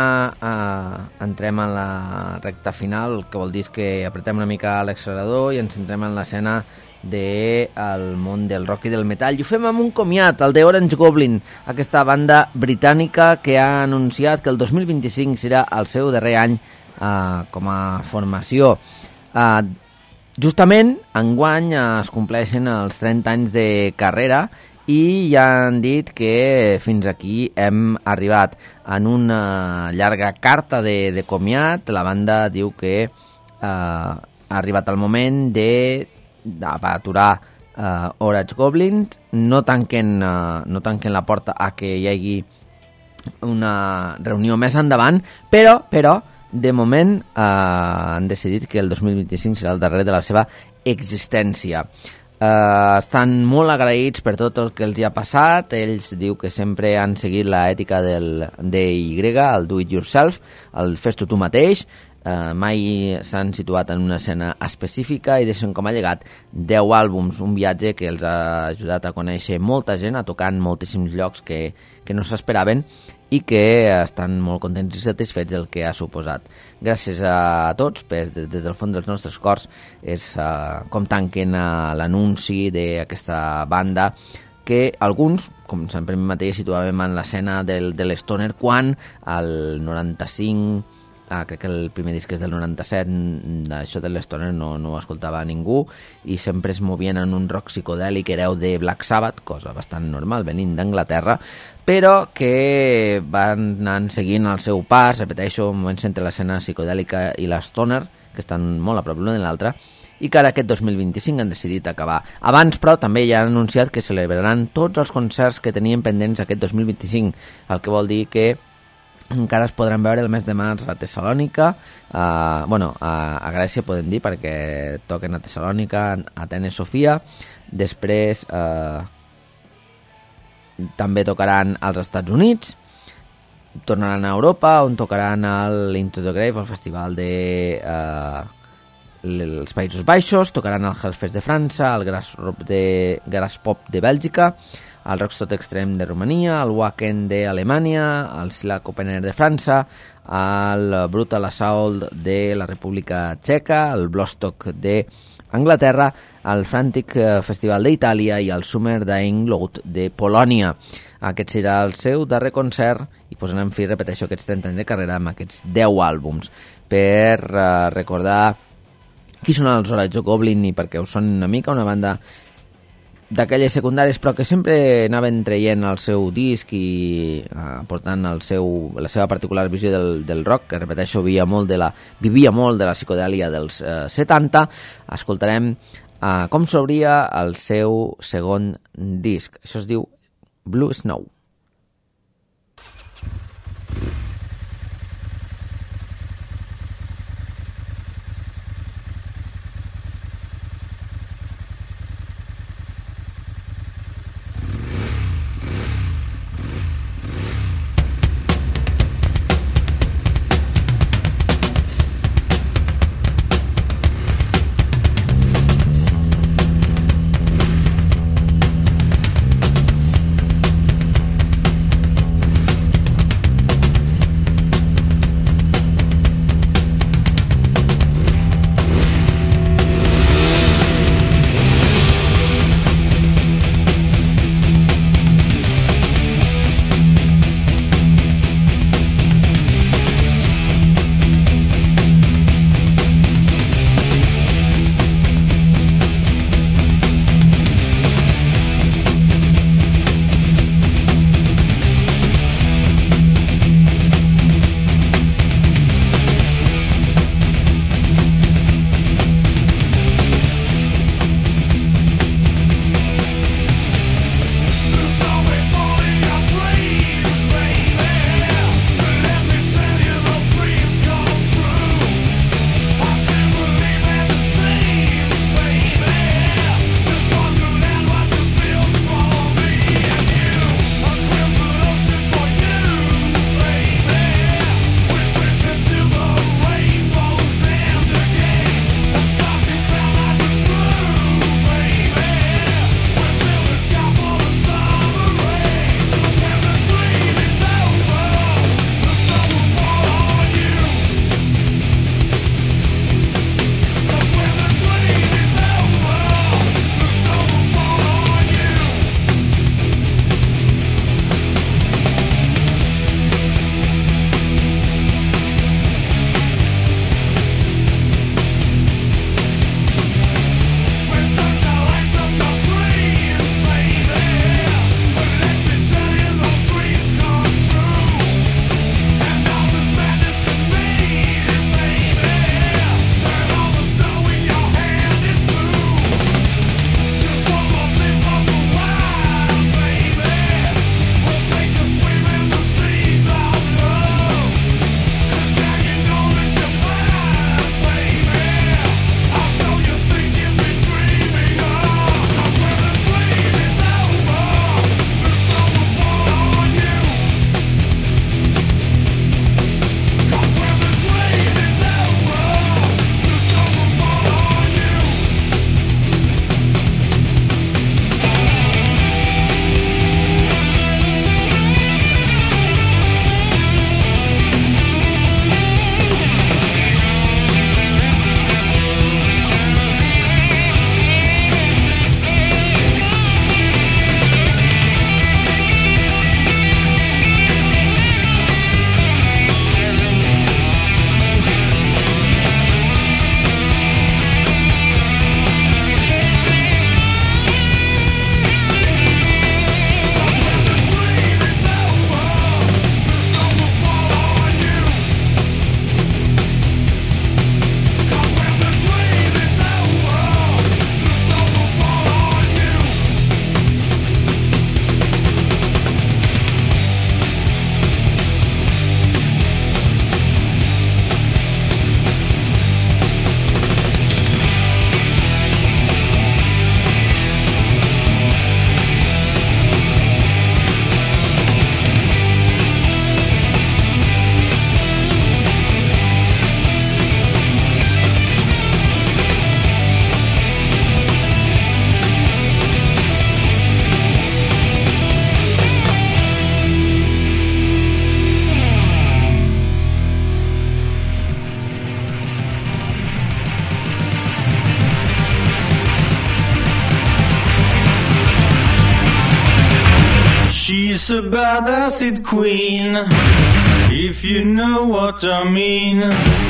eh, entrem en la recta final, el que vol dir és que apretem una mica l'accelerador i ens centrem en l'escena del món del rock i del metall. I ho fem amb un comiat, el de Orange Goblin, aquesta banda britànica que ha anunciat que el dos mil vint-i-cinc serà el seu darrer any eh, com a formació. Eh, justament, enguany es compleixen els trenta anys de carrera i ja han dit que fins aquí hem arribat. En una llarga carta de, de comiat, la banda diu que eh, ha arribat el moment de d'aturar eh, Orange Goblin, no tanquen, eh, no tanquen la porta a que hi hagi una reunió més endavant, però, però de moment eh, han decidit que el dos mil vint-i-cinc serà el darrer de la seva existència. Uh, estan molt agraïts per tot el que els hi ha passat. Ells diu que sempre han seguit l'ètica del D I Y, el do it yourself, el fes-t'ho tu mateix. Uh, mai s'han situat en una escena específica i deixen com a llegat deu àlbums, un viatge que els ha ajudat a conèixer molta gent, a tocar en moltíssims llocs que, que no s'esperaven i que estan molt contents i satisfets del que ha suposat. Gràcies a tots, per, des, des del fons dels nostres cors, és uh, com tanquen uh, l'anunci d'aquesta banda que alguns, com sempre mateix, situàvem en l'escena del, de l'Stoner quan el noranta-cinc, ah, crec que el primer disc és del noranta-set, això de l'Stoner no, no ho escoltava ningú i sempre es movien en un rock psicodèlic hereu de Black Sabbath, cosa bastant normal venint d'Anglaterra, però que van anar seguint el seu pas, repeteixo, moments entre l'escena psicodèlica i l'Stoner, que estan molt a prop l'un de l'altre, i que ara aquest dos mil vint-i-cinc han decidit acabar. Abans, però, també ja han anunciat que celebraran tots els concerts que tenien pendents aquest dos mil vint-i-cinc, el que vol dir que encara es podran veure el mes de març a Tessalònica, uh, bueno, a, a Grècia podem dir, perquè toquen a Tessalònica, a Atenes Sofia, després uh, també tocaran als Estats Units, tornaran a Europa, on tocaran al Into the Grave, el festival de... Uh, els Països Baixos, tocaran al Hellfest de França, al Graspop de, Graspop de Bèlgica, al Rockstop Extrem de Romania, al Wacken d'Alemanya, al Silac Open Air de França, al Brutal Assault de la República Txeca, al Bloodstock d'Anglaterra, al Frantic Festival d'Itàlia i al Summer Dying Load de Polònia. Aquest serà el seu darrer concert i posarem en fi, repeteixo, aquests trenta anys de carrera amb aquests deu àlbums per uh, recordar qui són els Orazio Goblin i perquè us són una mica una banda d'aquelles secundàries però que sempre anaven traient el seu disc i aportant el seu, la seva particular visió del, del rock, que repeteixo vivia molt de la, vivia molt de la psicodèlia dels eh, setanta. Escoltarem eh, com s'obria el seu segon disc. Això es diu Blue Snow. It's about acid queen, if you know what I mean.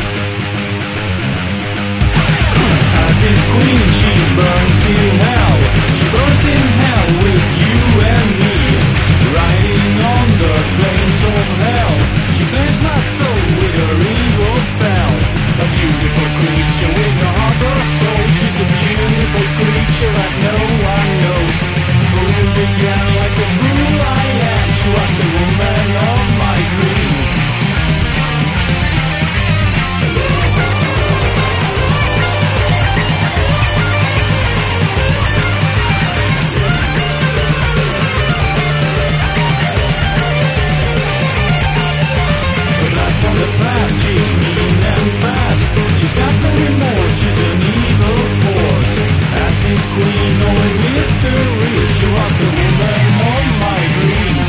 Acid queen, she burns in hell. She burns in hell with you and me, riding on the flames of hell. She claims my soul with her evil spell. A beautiful creature with no heart or soul. She's a beautiful creature that no one knows. Fool again like the fool I am. She was the woman of my dreams. From the past, she's mean and fast. She's got no remorse, she's an evil force. Acid queen, no mystery. She was the woman of my dreams.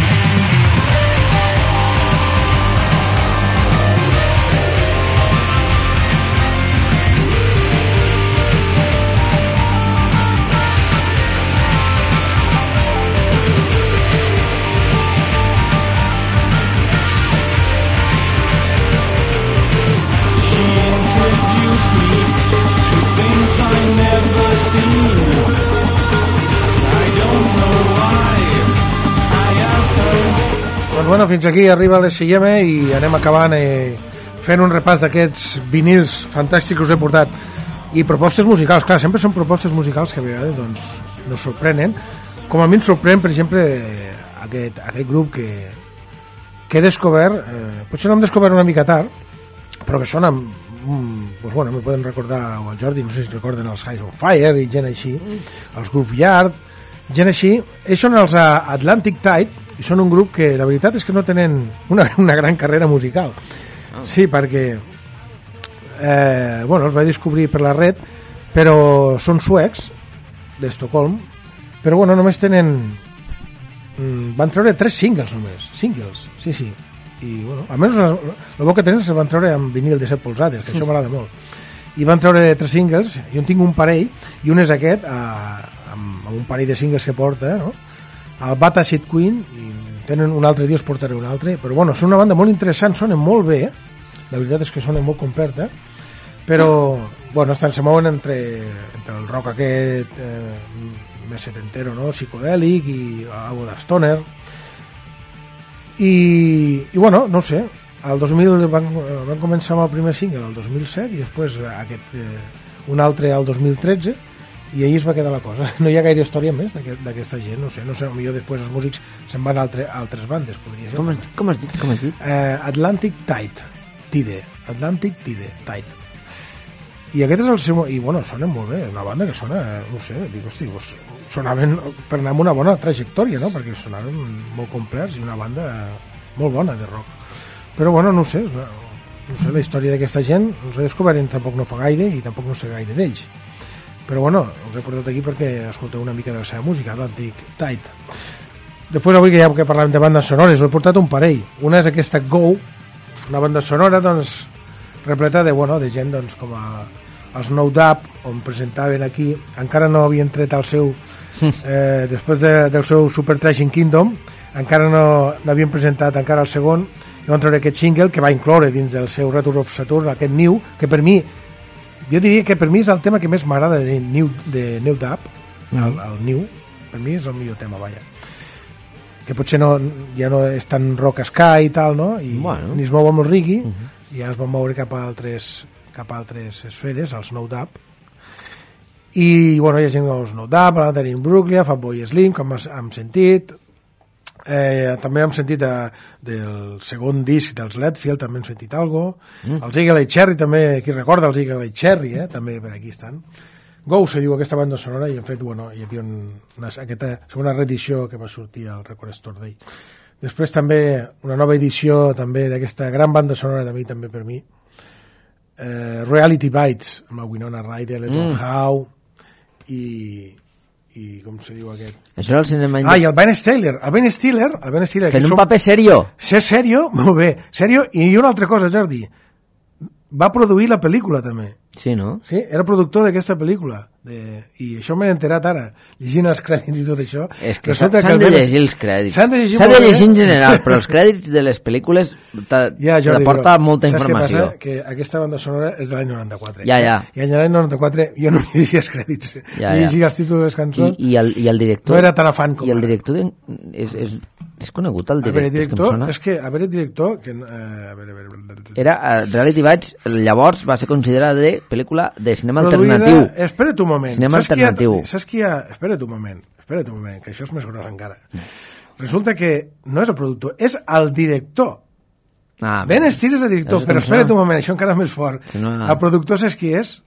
Doncs bueno, fins aquí arriba l'S I M i anem acabant eh, fent un repàs d'aquests vinils fantàstics que us he portat i propostes musicals, clar, sempre són propostes musicals que a vegades doncs, nos sorprenen, com a mi ens sorprèn per exemple aquest, aquest grup que, que he descobert, eh, potser no hem descobert una mica tard, però que sona mm, doncs bueno, me poden recordar o el Jordi, no sé si recorden els Eyes on Fire i gent així, els Grooveyard, gent així. Ells són els Atlantic Tide i són un grup que la veritat és que no tenen una, una gran carrera musical. Sí, perquè eh, bueno, els vaig descobrir per la red, però són suecs d'Estocolm, però bueno, només tenen mm, van treure tres singles només, singles, sí, sí, i bueno, almenys el bo que tenen se van treure amb vinil de set polzades, que això m'agrada molt, i van treure tres singles, jo en tinc un parell i un és aquest, eh, amb, amb un parell de singles que porta, no? El Bad Acid Queen, i tenen un altre dia, us portaré un altre, però bueno, són una banda molt interessant, sonen molt bé, la veritat és que sonen molt completa, però bueno, estan, se mouen entre, entre el rock aquest eh, més setentero, no? Psicodèlic i algo d'stoner, i, i bueno, no sé, el dos mil van, van començar amb el primer single el dos mil set i després aquest, eh, un altre al dos mil tretze, i ahir es va quedar la cosa. No hi ha gaire història més d'aquesta gent, no sé, no sé, potser després els músics se'n van a altre, altres bandes, podria ser. Com has, com has dit? Com has dit? Eh, Atlantic Tide, Tide, Atlantic Tide, Tide. I aquest és el seu... I bueno, sonen molt bé, és una banda que sona, no sé, dic, hosti, doncs, sonaven per anar amb una bona trajectòria, no?, perquè sonaven molt complets i una banda molt bona de rock. Però bueno, no sé, no sé, la història d'aquesta gent, els he descobert tampoc no fa gaire i tampoc no sé gaire d'ells. Però bueno, us he portat aquí perquè escolteu una mica de la seva música, Atlantic Tide. Després avui que ja que parlem de bandes sonores, us he portat un parell. Una és aquesta Go, una banda sonora doncs, repleta de, bueno, de gent doncs, com a, els No Doubt, on presentaven aquí, encara no havien tret el seu, eh, després de, del seu Super Trashing Kingdom, encara no, no havien presentat encara el segon, i van treure aquest single que va incloure dins del seu Return of Saturn, aquest New, que per mi jo diria que per mi és el tema que més m'agrada de New, de New Dub, el, el New, per mi és el millor tema, vaja. Que potser no, ja no és tan rock ska i tal, no? I bueno, ni es mou amb el reggae, uh -huh. i ja es van moure cap a altres, cap a altres esferes, els No Dub. I, bueno, hi ha gent dels No Dub, la tenim Brooklyn, Fatboy Slim, que hem, hem sentit, Eh, també hem sentit de, del segon disc dels Leadfield, també hem sentit algo, mm. els Eagle Eye Cherry també, qui recorda els Eagle Eye Cherry, eh? També per aquí estan. Go se diu aquesta banda sonora i en fet, bueno, hi havia un, una, aquesta segona reedició que va sortir al Record Store Day. Després també una nova edició també d'aquesta gran banda sonora també també per mi, eh, Reality Bites, amb la Winona Ryder, l'Edward mm. Howe i i com se diu aquest? Això era el cinema... Ah, i el Ben Stiller, el Ben Stiller, el Ben Stiller fent un som... paper serio. Ser serio, molt bé, serio, i una altra cosa, Jordi, va produir la pel·lícula també. Sí, no? Sí, era productor d'aquesta pel·lícula. De... I això m'he enterat ara, llegint els crèdits i tot això. És que Resulta s'han que de el llegir els crèdits. S'han de llegir, S'han de molt bé. llegir en general, però els crèdits de les pel·lícules Ja, Jordi, t'aporta però molta saps què informació. passa? Que aquesta banda sonora és de l'any noranta-quatre. Ja, ja. I l'any noranta-quatre jo no llegia els crèdits. Ja, no ja. llegia els títols de les I, cançons. i, el, I el director... No era tan afant com I el ara. director de, és, és, és conegut, el A veure, director, director, és que em sona. és que, a veure, director, que, eh, a veure, a veure, Era, uh, Reality Bites, llavors va ser considerada de pel·lícula de cinema produïda- alternatiu. Espera't un moment. Cinema Saps qui ha- alternatiu. Saps qui ha... Espera't un moment, espera't un moment, que això és més gros encara. Resulta que no és el productor, és el director. Ah, Ben Stiller és el director, Veus que però em espera't sona? un moment, això encara més fort. Si no- El productor saps qui és?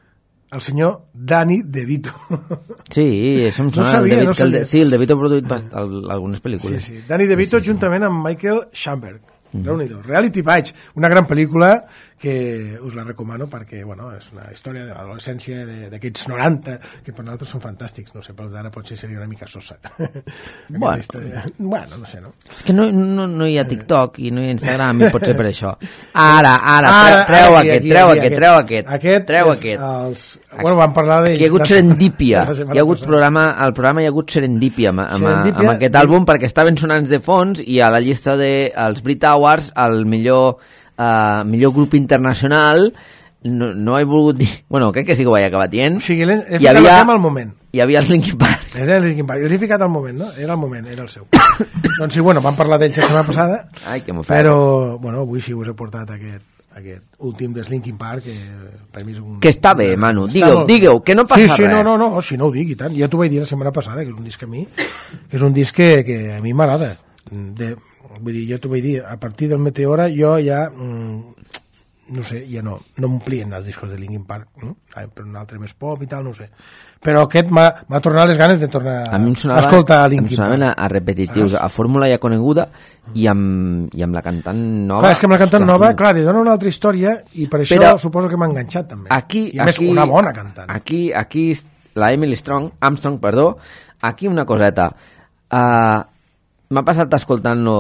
El senyor Danny DeVito. Sí, això em No sona. sabia, el David, no que el, sabia. de- sí, el David ha produït bast, el, algunes pel·lícules. Sí, sí. Danny DeVito Sí, sí, sí. juntament amb Michael Schamberg. Mm. Déu-n'hi-do. Reality Bites, una gran pel·lícula que us la recomano perquè, bueno, és una història de l'adolescència de- d'aquests noranta, que per nosaltres són fantàstics, no sé, pels d'ara potser seria una mica sosa. Aquesta Bueno. història. Bueno, no sé, no? És que no, no, no hi ha TikTok i no hi ha Instagram i potser per això. Ara, ara, Ara, treu, treu aquí, aquest, aquí, treu aquí, aquest, aquest. treu aquest, Aquest treu és aquest. Els... Bueno, vam parlar d'ells. Aquí hi ha hagut la- serendípia, la setmana hi ha hagut passada. programa, al programa hi ha hagut serendípia amb, amb, Serendípia. amb aquest àlbum perquè estaven sonants de fons i a la llista dels Brit Awards el millor, uh, millor grup internacional no, no he volgut dir... Bueno, crec que sí que ho vaig acabar dient. O sigui, l'he he Hi ficat havia- el tema al moment. Hi havia els Linkin Park. És el Linkin Park. Els he ficat al moment, no? Era el moment, era el seu. Doncs sí, bueno, vam parlar d'ells la setmana passada, Ai, que m'ofega. però, bueno, avui sí us he portat aquest, aquest últim dels Linkin Park, que per mi és un... Que està bé, Manu, Està digueu, molt bé. digueu, que no passa sí, sí, res. no, no, no, si no ho dic, i tant. Ja t'ho vaig dir la setmana passada, que és un disc a mi, que és un disc que, que a mi m'agrada. De, vull dir, ja t'ho vaig dir, a partir del Meteora jo ja... Mm, no sé, ja no, no m'omplien els discos de Linkin Park, no? Ah, per un altre més pop i tal, no ho sé. Però aquest m'ha m'ha tornat les ganes de tornar A mi em a sonava, escoltar em Linkin sonaven a, Park. a repetitius, a fórmula ja coneguda i amb, i amb la cantant nova. Clar, és que amb la cantant ostres, nova, clar, li dona una altra història i per això Però suposo que m'ha enganxat també. Aquí, I a més, aquí, una bona cantant. Aquí, aquí, la Emily Strong, Armstrong, perdó, aquí una coseta. Uh, M'ha passat escoltant-lo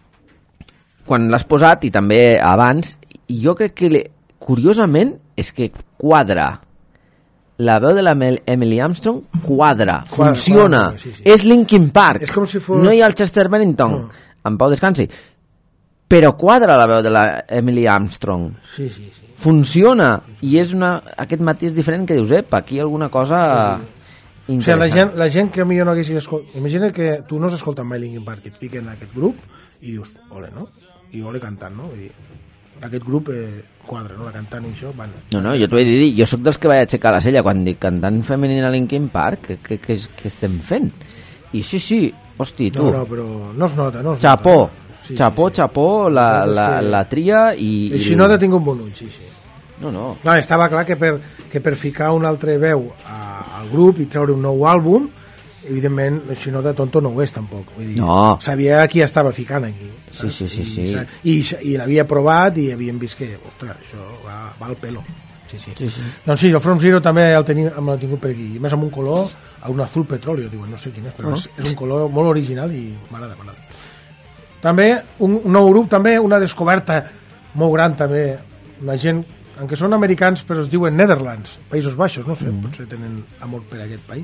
quan l'has posat i també abans, i jo crec que, le, curiosament, és que quadra. La veu de la Mel- Emily Armstrong quadra, Quadra, funciona. quadra, sí, sí. És Linkin Park. És com si fos- No hi ha el Chester Bennington, No. en pau descansi. Però quadra la veu de la Emily Armstrong. Sí, sí, sí. Funciona. I és una... aquest matí és diferent que dius, ep, aquí alguna cosa... O sigui, la gent, la gent que millor no haguessin escoltat... Imagina que tu no has escoltat mai Linkin Park, que et fiquen en aquest grup i dius, ole, no? I ole cantant, no? I aquest grup eh, quadra, no? La cantant i això van... No, no, jo t'ho he de dir, jo sóc dels que vaig aixecar la cella quan dic cantant femenina a Linkin Park, què, què, què, què estem fent? I sí, sí, hosti, tu, No, no, però no es nota, no es xapó, nota. Sí, xapó, sí, sí. xapó, la, La veritat és la, que- la tria i... I i si no, ha de tingut un bon ull, sí, sí. No, no, No, estava clar que per, que per ficar una altra veu a, al grup i treure un nou àlbum, evidentment, si no de tonto no ho és tampoc. Vull dir, No. sabia qui estava ficant aquí. Sí, sí, sí, I, sí. I, i, i l'havia provat i havíem vist que, ostres, això va, va al pelo. Sí, sí. Sí, sí. Doncs sí, el From Zero també el tenim, l'he tingut per aquí. I més amb un color, a un azul petróleo, diuen, no sé quin és, però Ah. és, és un color molt original i m'agrada, m'agrada. També, un, un nou grup, també una descoberta molt gran, també, una gent, aunque són americans, però es diuen Netherlands, Països Baixos, no sé, mm. potser tenen amor per aquest país.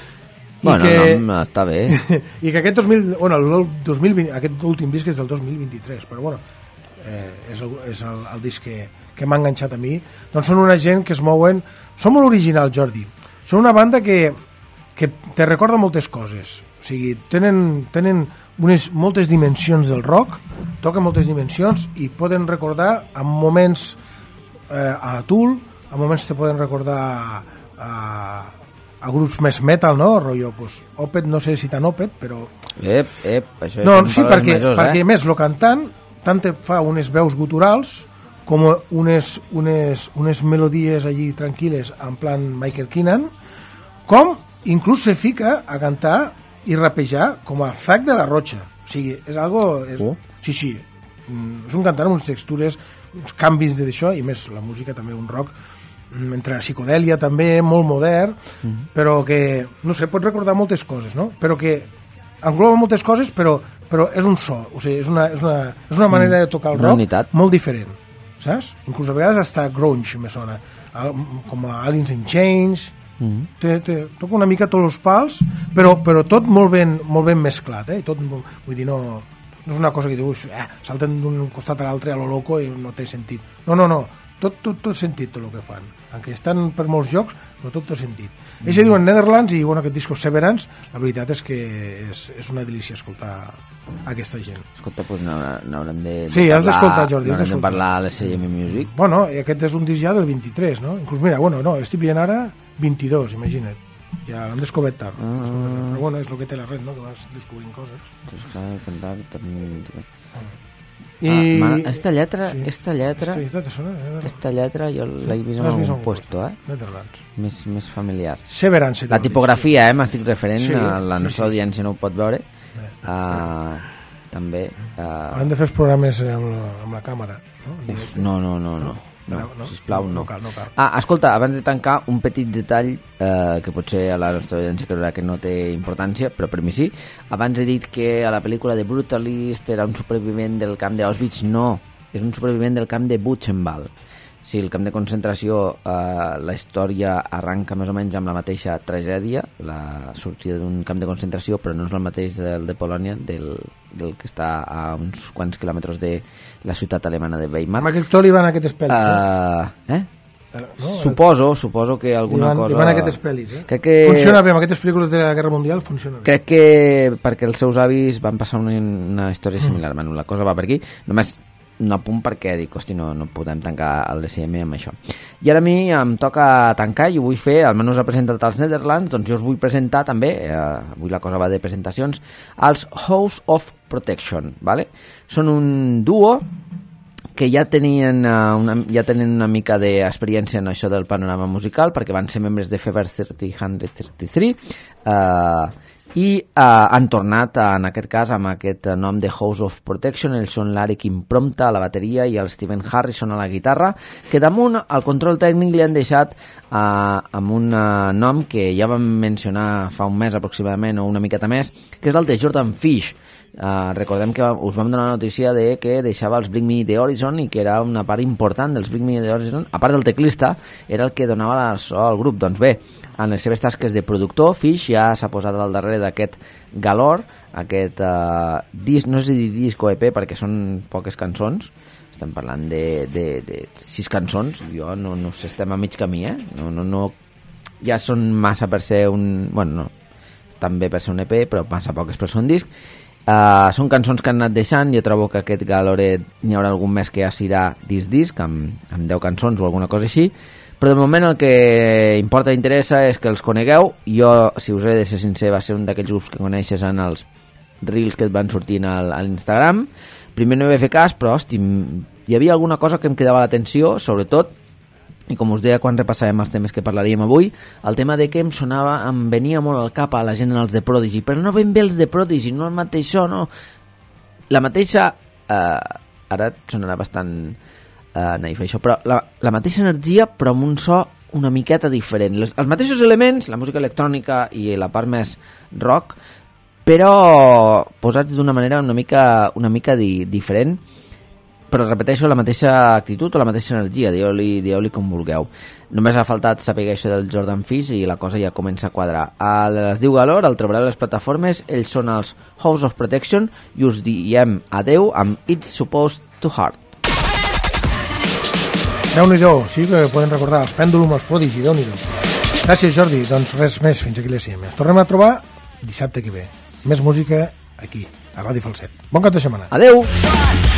I bueno, que, no, està bé. I que aquest dos mil, bueno, el dos mil vint, aquest últim disc és del dos mil vint-i-tres, però bueno, eh, és, el, és el, el disc que, que m'ha enganxat a mi. Doncs són una gent que es mouen... Són molt originals, Jordi. Són una banda que, que te recorda moltes coses. O sigui, tenen, tenen unes, moltes dimensions del rock, toquen moltes dimensions i poden recordar en moments eh, a Tool, en moments te poden recordar a, a, a grups més metal, no? Rollo, pues, Opeth, no sé si tan Opeth, però... Ep, ep, això No, són sí, paraules perquè, majors, perquè eh? més lo cantant tant te fa unes veus guturals com unes, unes, unes melodies allí tranquil·les en plan Michael Keenan, com inclús se fica a cantar i rapejar com a Zac de la Rocha. O sigui, és algo... És, Oh. Sí, sí, mm, és un cantant amb unes textures, uns canvis d'això, i més la música també, un rock mm, entre la psicodèlia també, molt modern, Mhm. però que, no sé, pot recordar moltes coses, no? Però que engloba moltes coses, però, però és un so, o sigui, és una, és una, és una manera de tocar el Una rock unitat. molt diferent. saps? Inclús a vegades hasta grunge me sona, Al- com a Aliens in Chains. Mm. Té, té, toca una mica tots els pals, però, però tot molt ben, molt ben mesclat, eh? Tot, vull dir, no, no és una cosa que dius, eh, salten d'un costat a l'altre a lo loco i no té sentit. No, no, no, tot, tot, tot sentit tot el que fan, aunque estan per molts jocs, però tot té sentit. Mm. Ells diuen Netherlands i bueno, aquest disco Severance, la veritat és que és, és una delícia escoltar aquesta gent. Escolta, doncs n'haurem de, de sí, parlar, has d'escoltar, Jordi, has n'haurem de d'escoltar. parlar a l'S M Music. Bueno, i aquest és un disc ja del vint-i-tres, no? Inclús, mira, bueno, no, estic veient ara vint-i-dos, imagina't. Ja l'hem descobert tard. Ah. Però bueno, és el que té la red, no? Que vas descobrint coses. Pues clar, cantar... I... Ah, ma, esta lletra, Sí. esta lletra, Esta lletra te sona? Eh? esta lletra jo l'he vist en L'has vist algun en puesto, eh? Netherlands. Més, més familiar. Severance. La tipografia, eh? M'estic referent, Sí, a la sí, nostra sí, audiència no ho pot veure. Uh, també... Uh, Haurem de fer els programes amb la, amb la càmera, no? En directe. no, no, no, no. No, No, no. sisplau, no. No cal, no cal. Ah, escolta, abans de tancar, un petit detall eh, que potser a la nostra audiència creurà que no té importància, però per mi sí. Abans he dit que a la pel·lícula de Brutalist era un supervivent del camp d'Auschwitz. No, és un supervivent del camp de Buchenwald. Sí, el camp de concentració, eh, la història arranca més o menys amb la mateixa tragèdia, la sortida d'un camp de concentració, però no és el mateix del de Polònia, del, del que està a uns quants quilòmetres de la ciutat alemana de Weimar. Amb aquest to li van aquestes pel·lis, Uh, eh? eh? No? Suposo, suposo que alguna li van, cosa... Li van aquestes pel·lis, eh? Crec que... Funciona bé, amb aquestes pel·lícules de la Guerra Mundial funciona bé. Crec que perquè els seus avis van passar una, una història similar. Mm. Bueno, la cosa va per aquí. Només un apunt perquè dic, hosti, no, no podem tancar l'S M amb això. I ara a mi em toca tancar i ho vull fer, almenys ha presentat als Netherlands, doncs jo us vull presentar també, eh, avui la cosa va de presentacions, als House of Protection, ¿vale? Són un duo que ja tenien, uh, una, ja tenen una mica d'experiència en això del panorama musical, perquè van ser membres de Fever thirty thirty-three, eh, i uh, han tornat, uh, en aquest cas, amb aquest uh, nom de House of Protection. Ells són l'Eric Imprompta a la bateria i el Steven Harrison a la guitarra, que damunt al control tècnic li han deixat uh, amb un uh, nom que ja vam mencionar fa un mes aproximadament o una miqueta més, que és el de Jordan Fish. Uh, recordem que us vam donar la notícia de que deixava els Bring Me The Horizon i que era una part important dels Bring Me The Horizon, a part del teclista, era el que donava la so al grup. Doncs bé, en les seves tasques de productor, Fish ja s'ha posat al darrere d'aquest Galore, aquest uh, disc, no sé si dir disc o E P perquè són poques cançons, estem parlant de, de, de sis cançons, jo no, no sé, estem a mig camí, eh? No, no, no, ja són massa per ser un... Bueno, no, estan bé per ser un E P, però massa poques per ser un disc. Uh, són cançons que han anat deixant. Jo trobo que aquest Galore n'hi haurà algun mes que ja serà disc-disc amb, amb deu cançons o alguna cosa així, però de moment el que importa i interessa és que els conegueu. Jo, si us he de ser sincer, va ser un d'aquells grups que coneixes en els reels que et van sortint al, a l'Instagram. Primer no hi vaig fer cas, però hosti, hi havia alguna cosa que em cridava l'atenció, sobretot, i com us deia quan repassàvem els temes que parlaríem avui, el tema de que em sonava, em venia molt al cap a la gent en els de Prodigy, però no ben bé els de Prodigy, no el mateix so, no. La mateixa, eh, ara sonarà bastant eh, naif això, però la, la mateixa energia, però amb un so una miqueta diferent. Les, els mateixos elements, la música electrònica i la part més rock, però posats d'una manera una mica, una mica di, diferent, però repeteixo, la mateixa actitud o la mateixa energia, dieu-li dieu-li com vulgueu. Només ha faltat saber això del Jordan Fish i la cosa ja comença a quadrar. El, es diu Galore, el trobareu a les plataformes, ells són els House of Protection i us diem adeu amb It's Supposed to Hurt. Déu-n'hi-do, sí que poden recordar els Pèndulum, els Prodigy, Déu-n'hi-do. Gràcies, Jordi, doncs res més, fins aquí l'S M. Ens tornem a trobar dissabte que ve. Més música aquí, a Ràdio Falset. Bon cap de setmana. Adeu!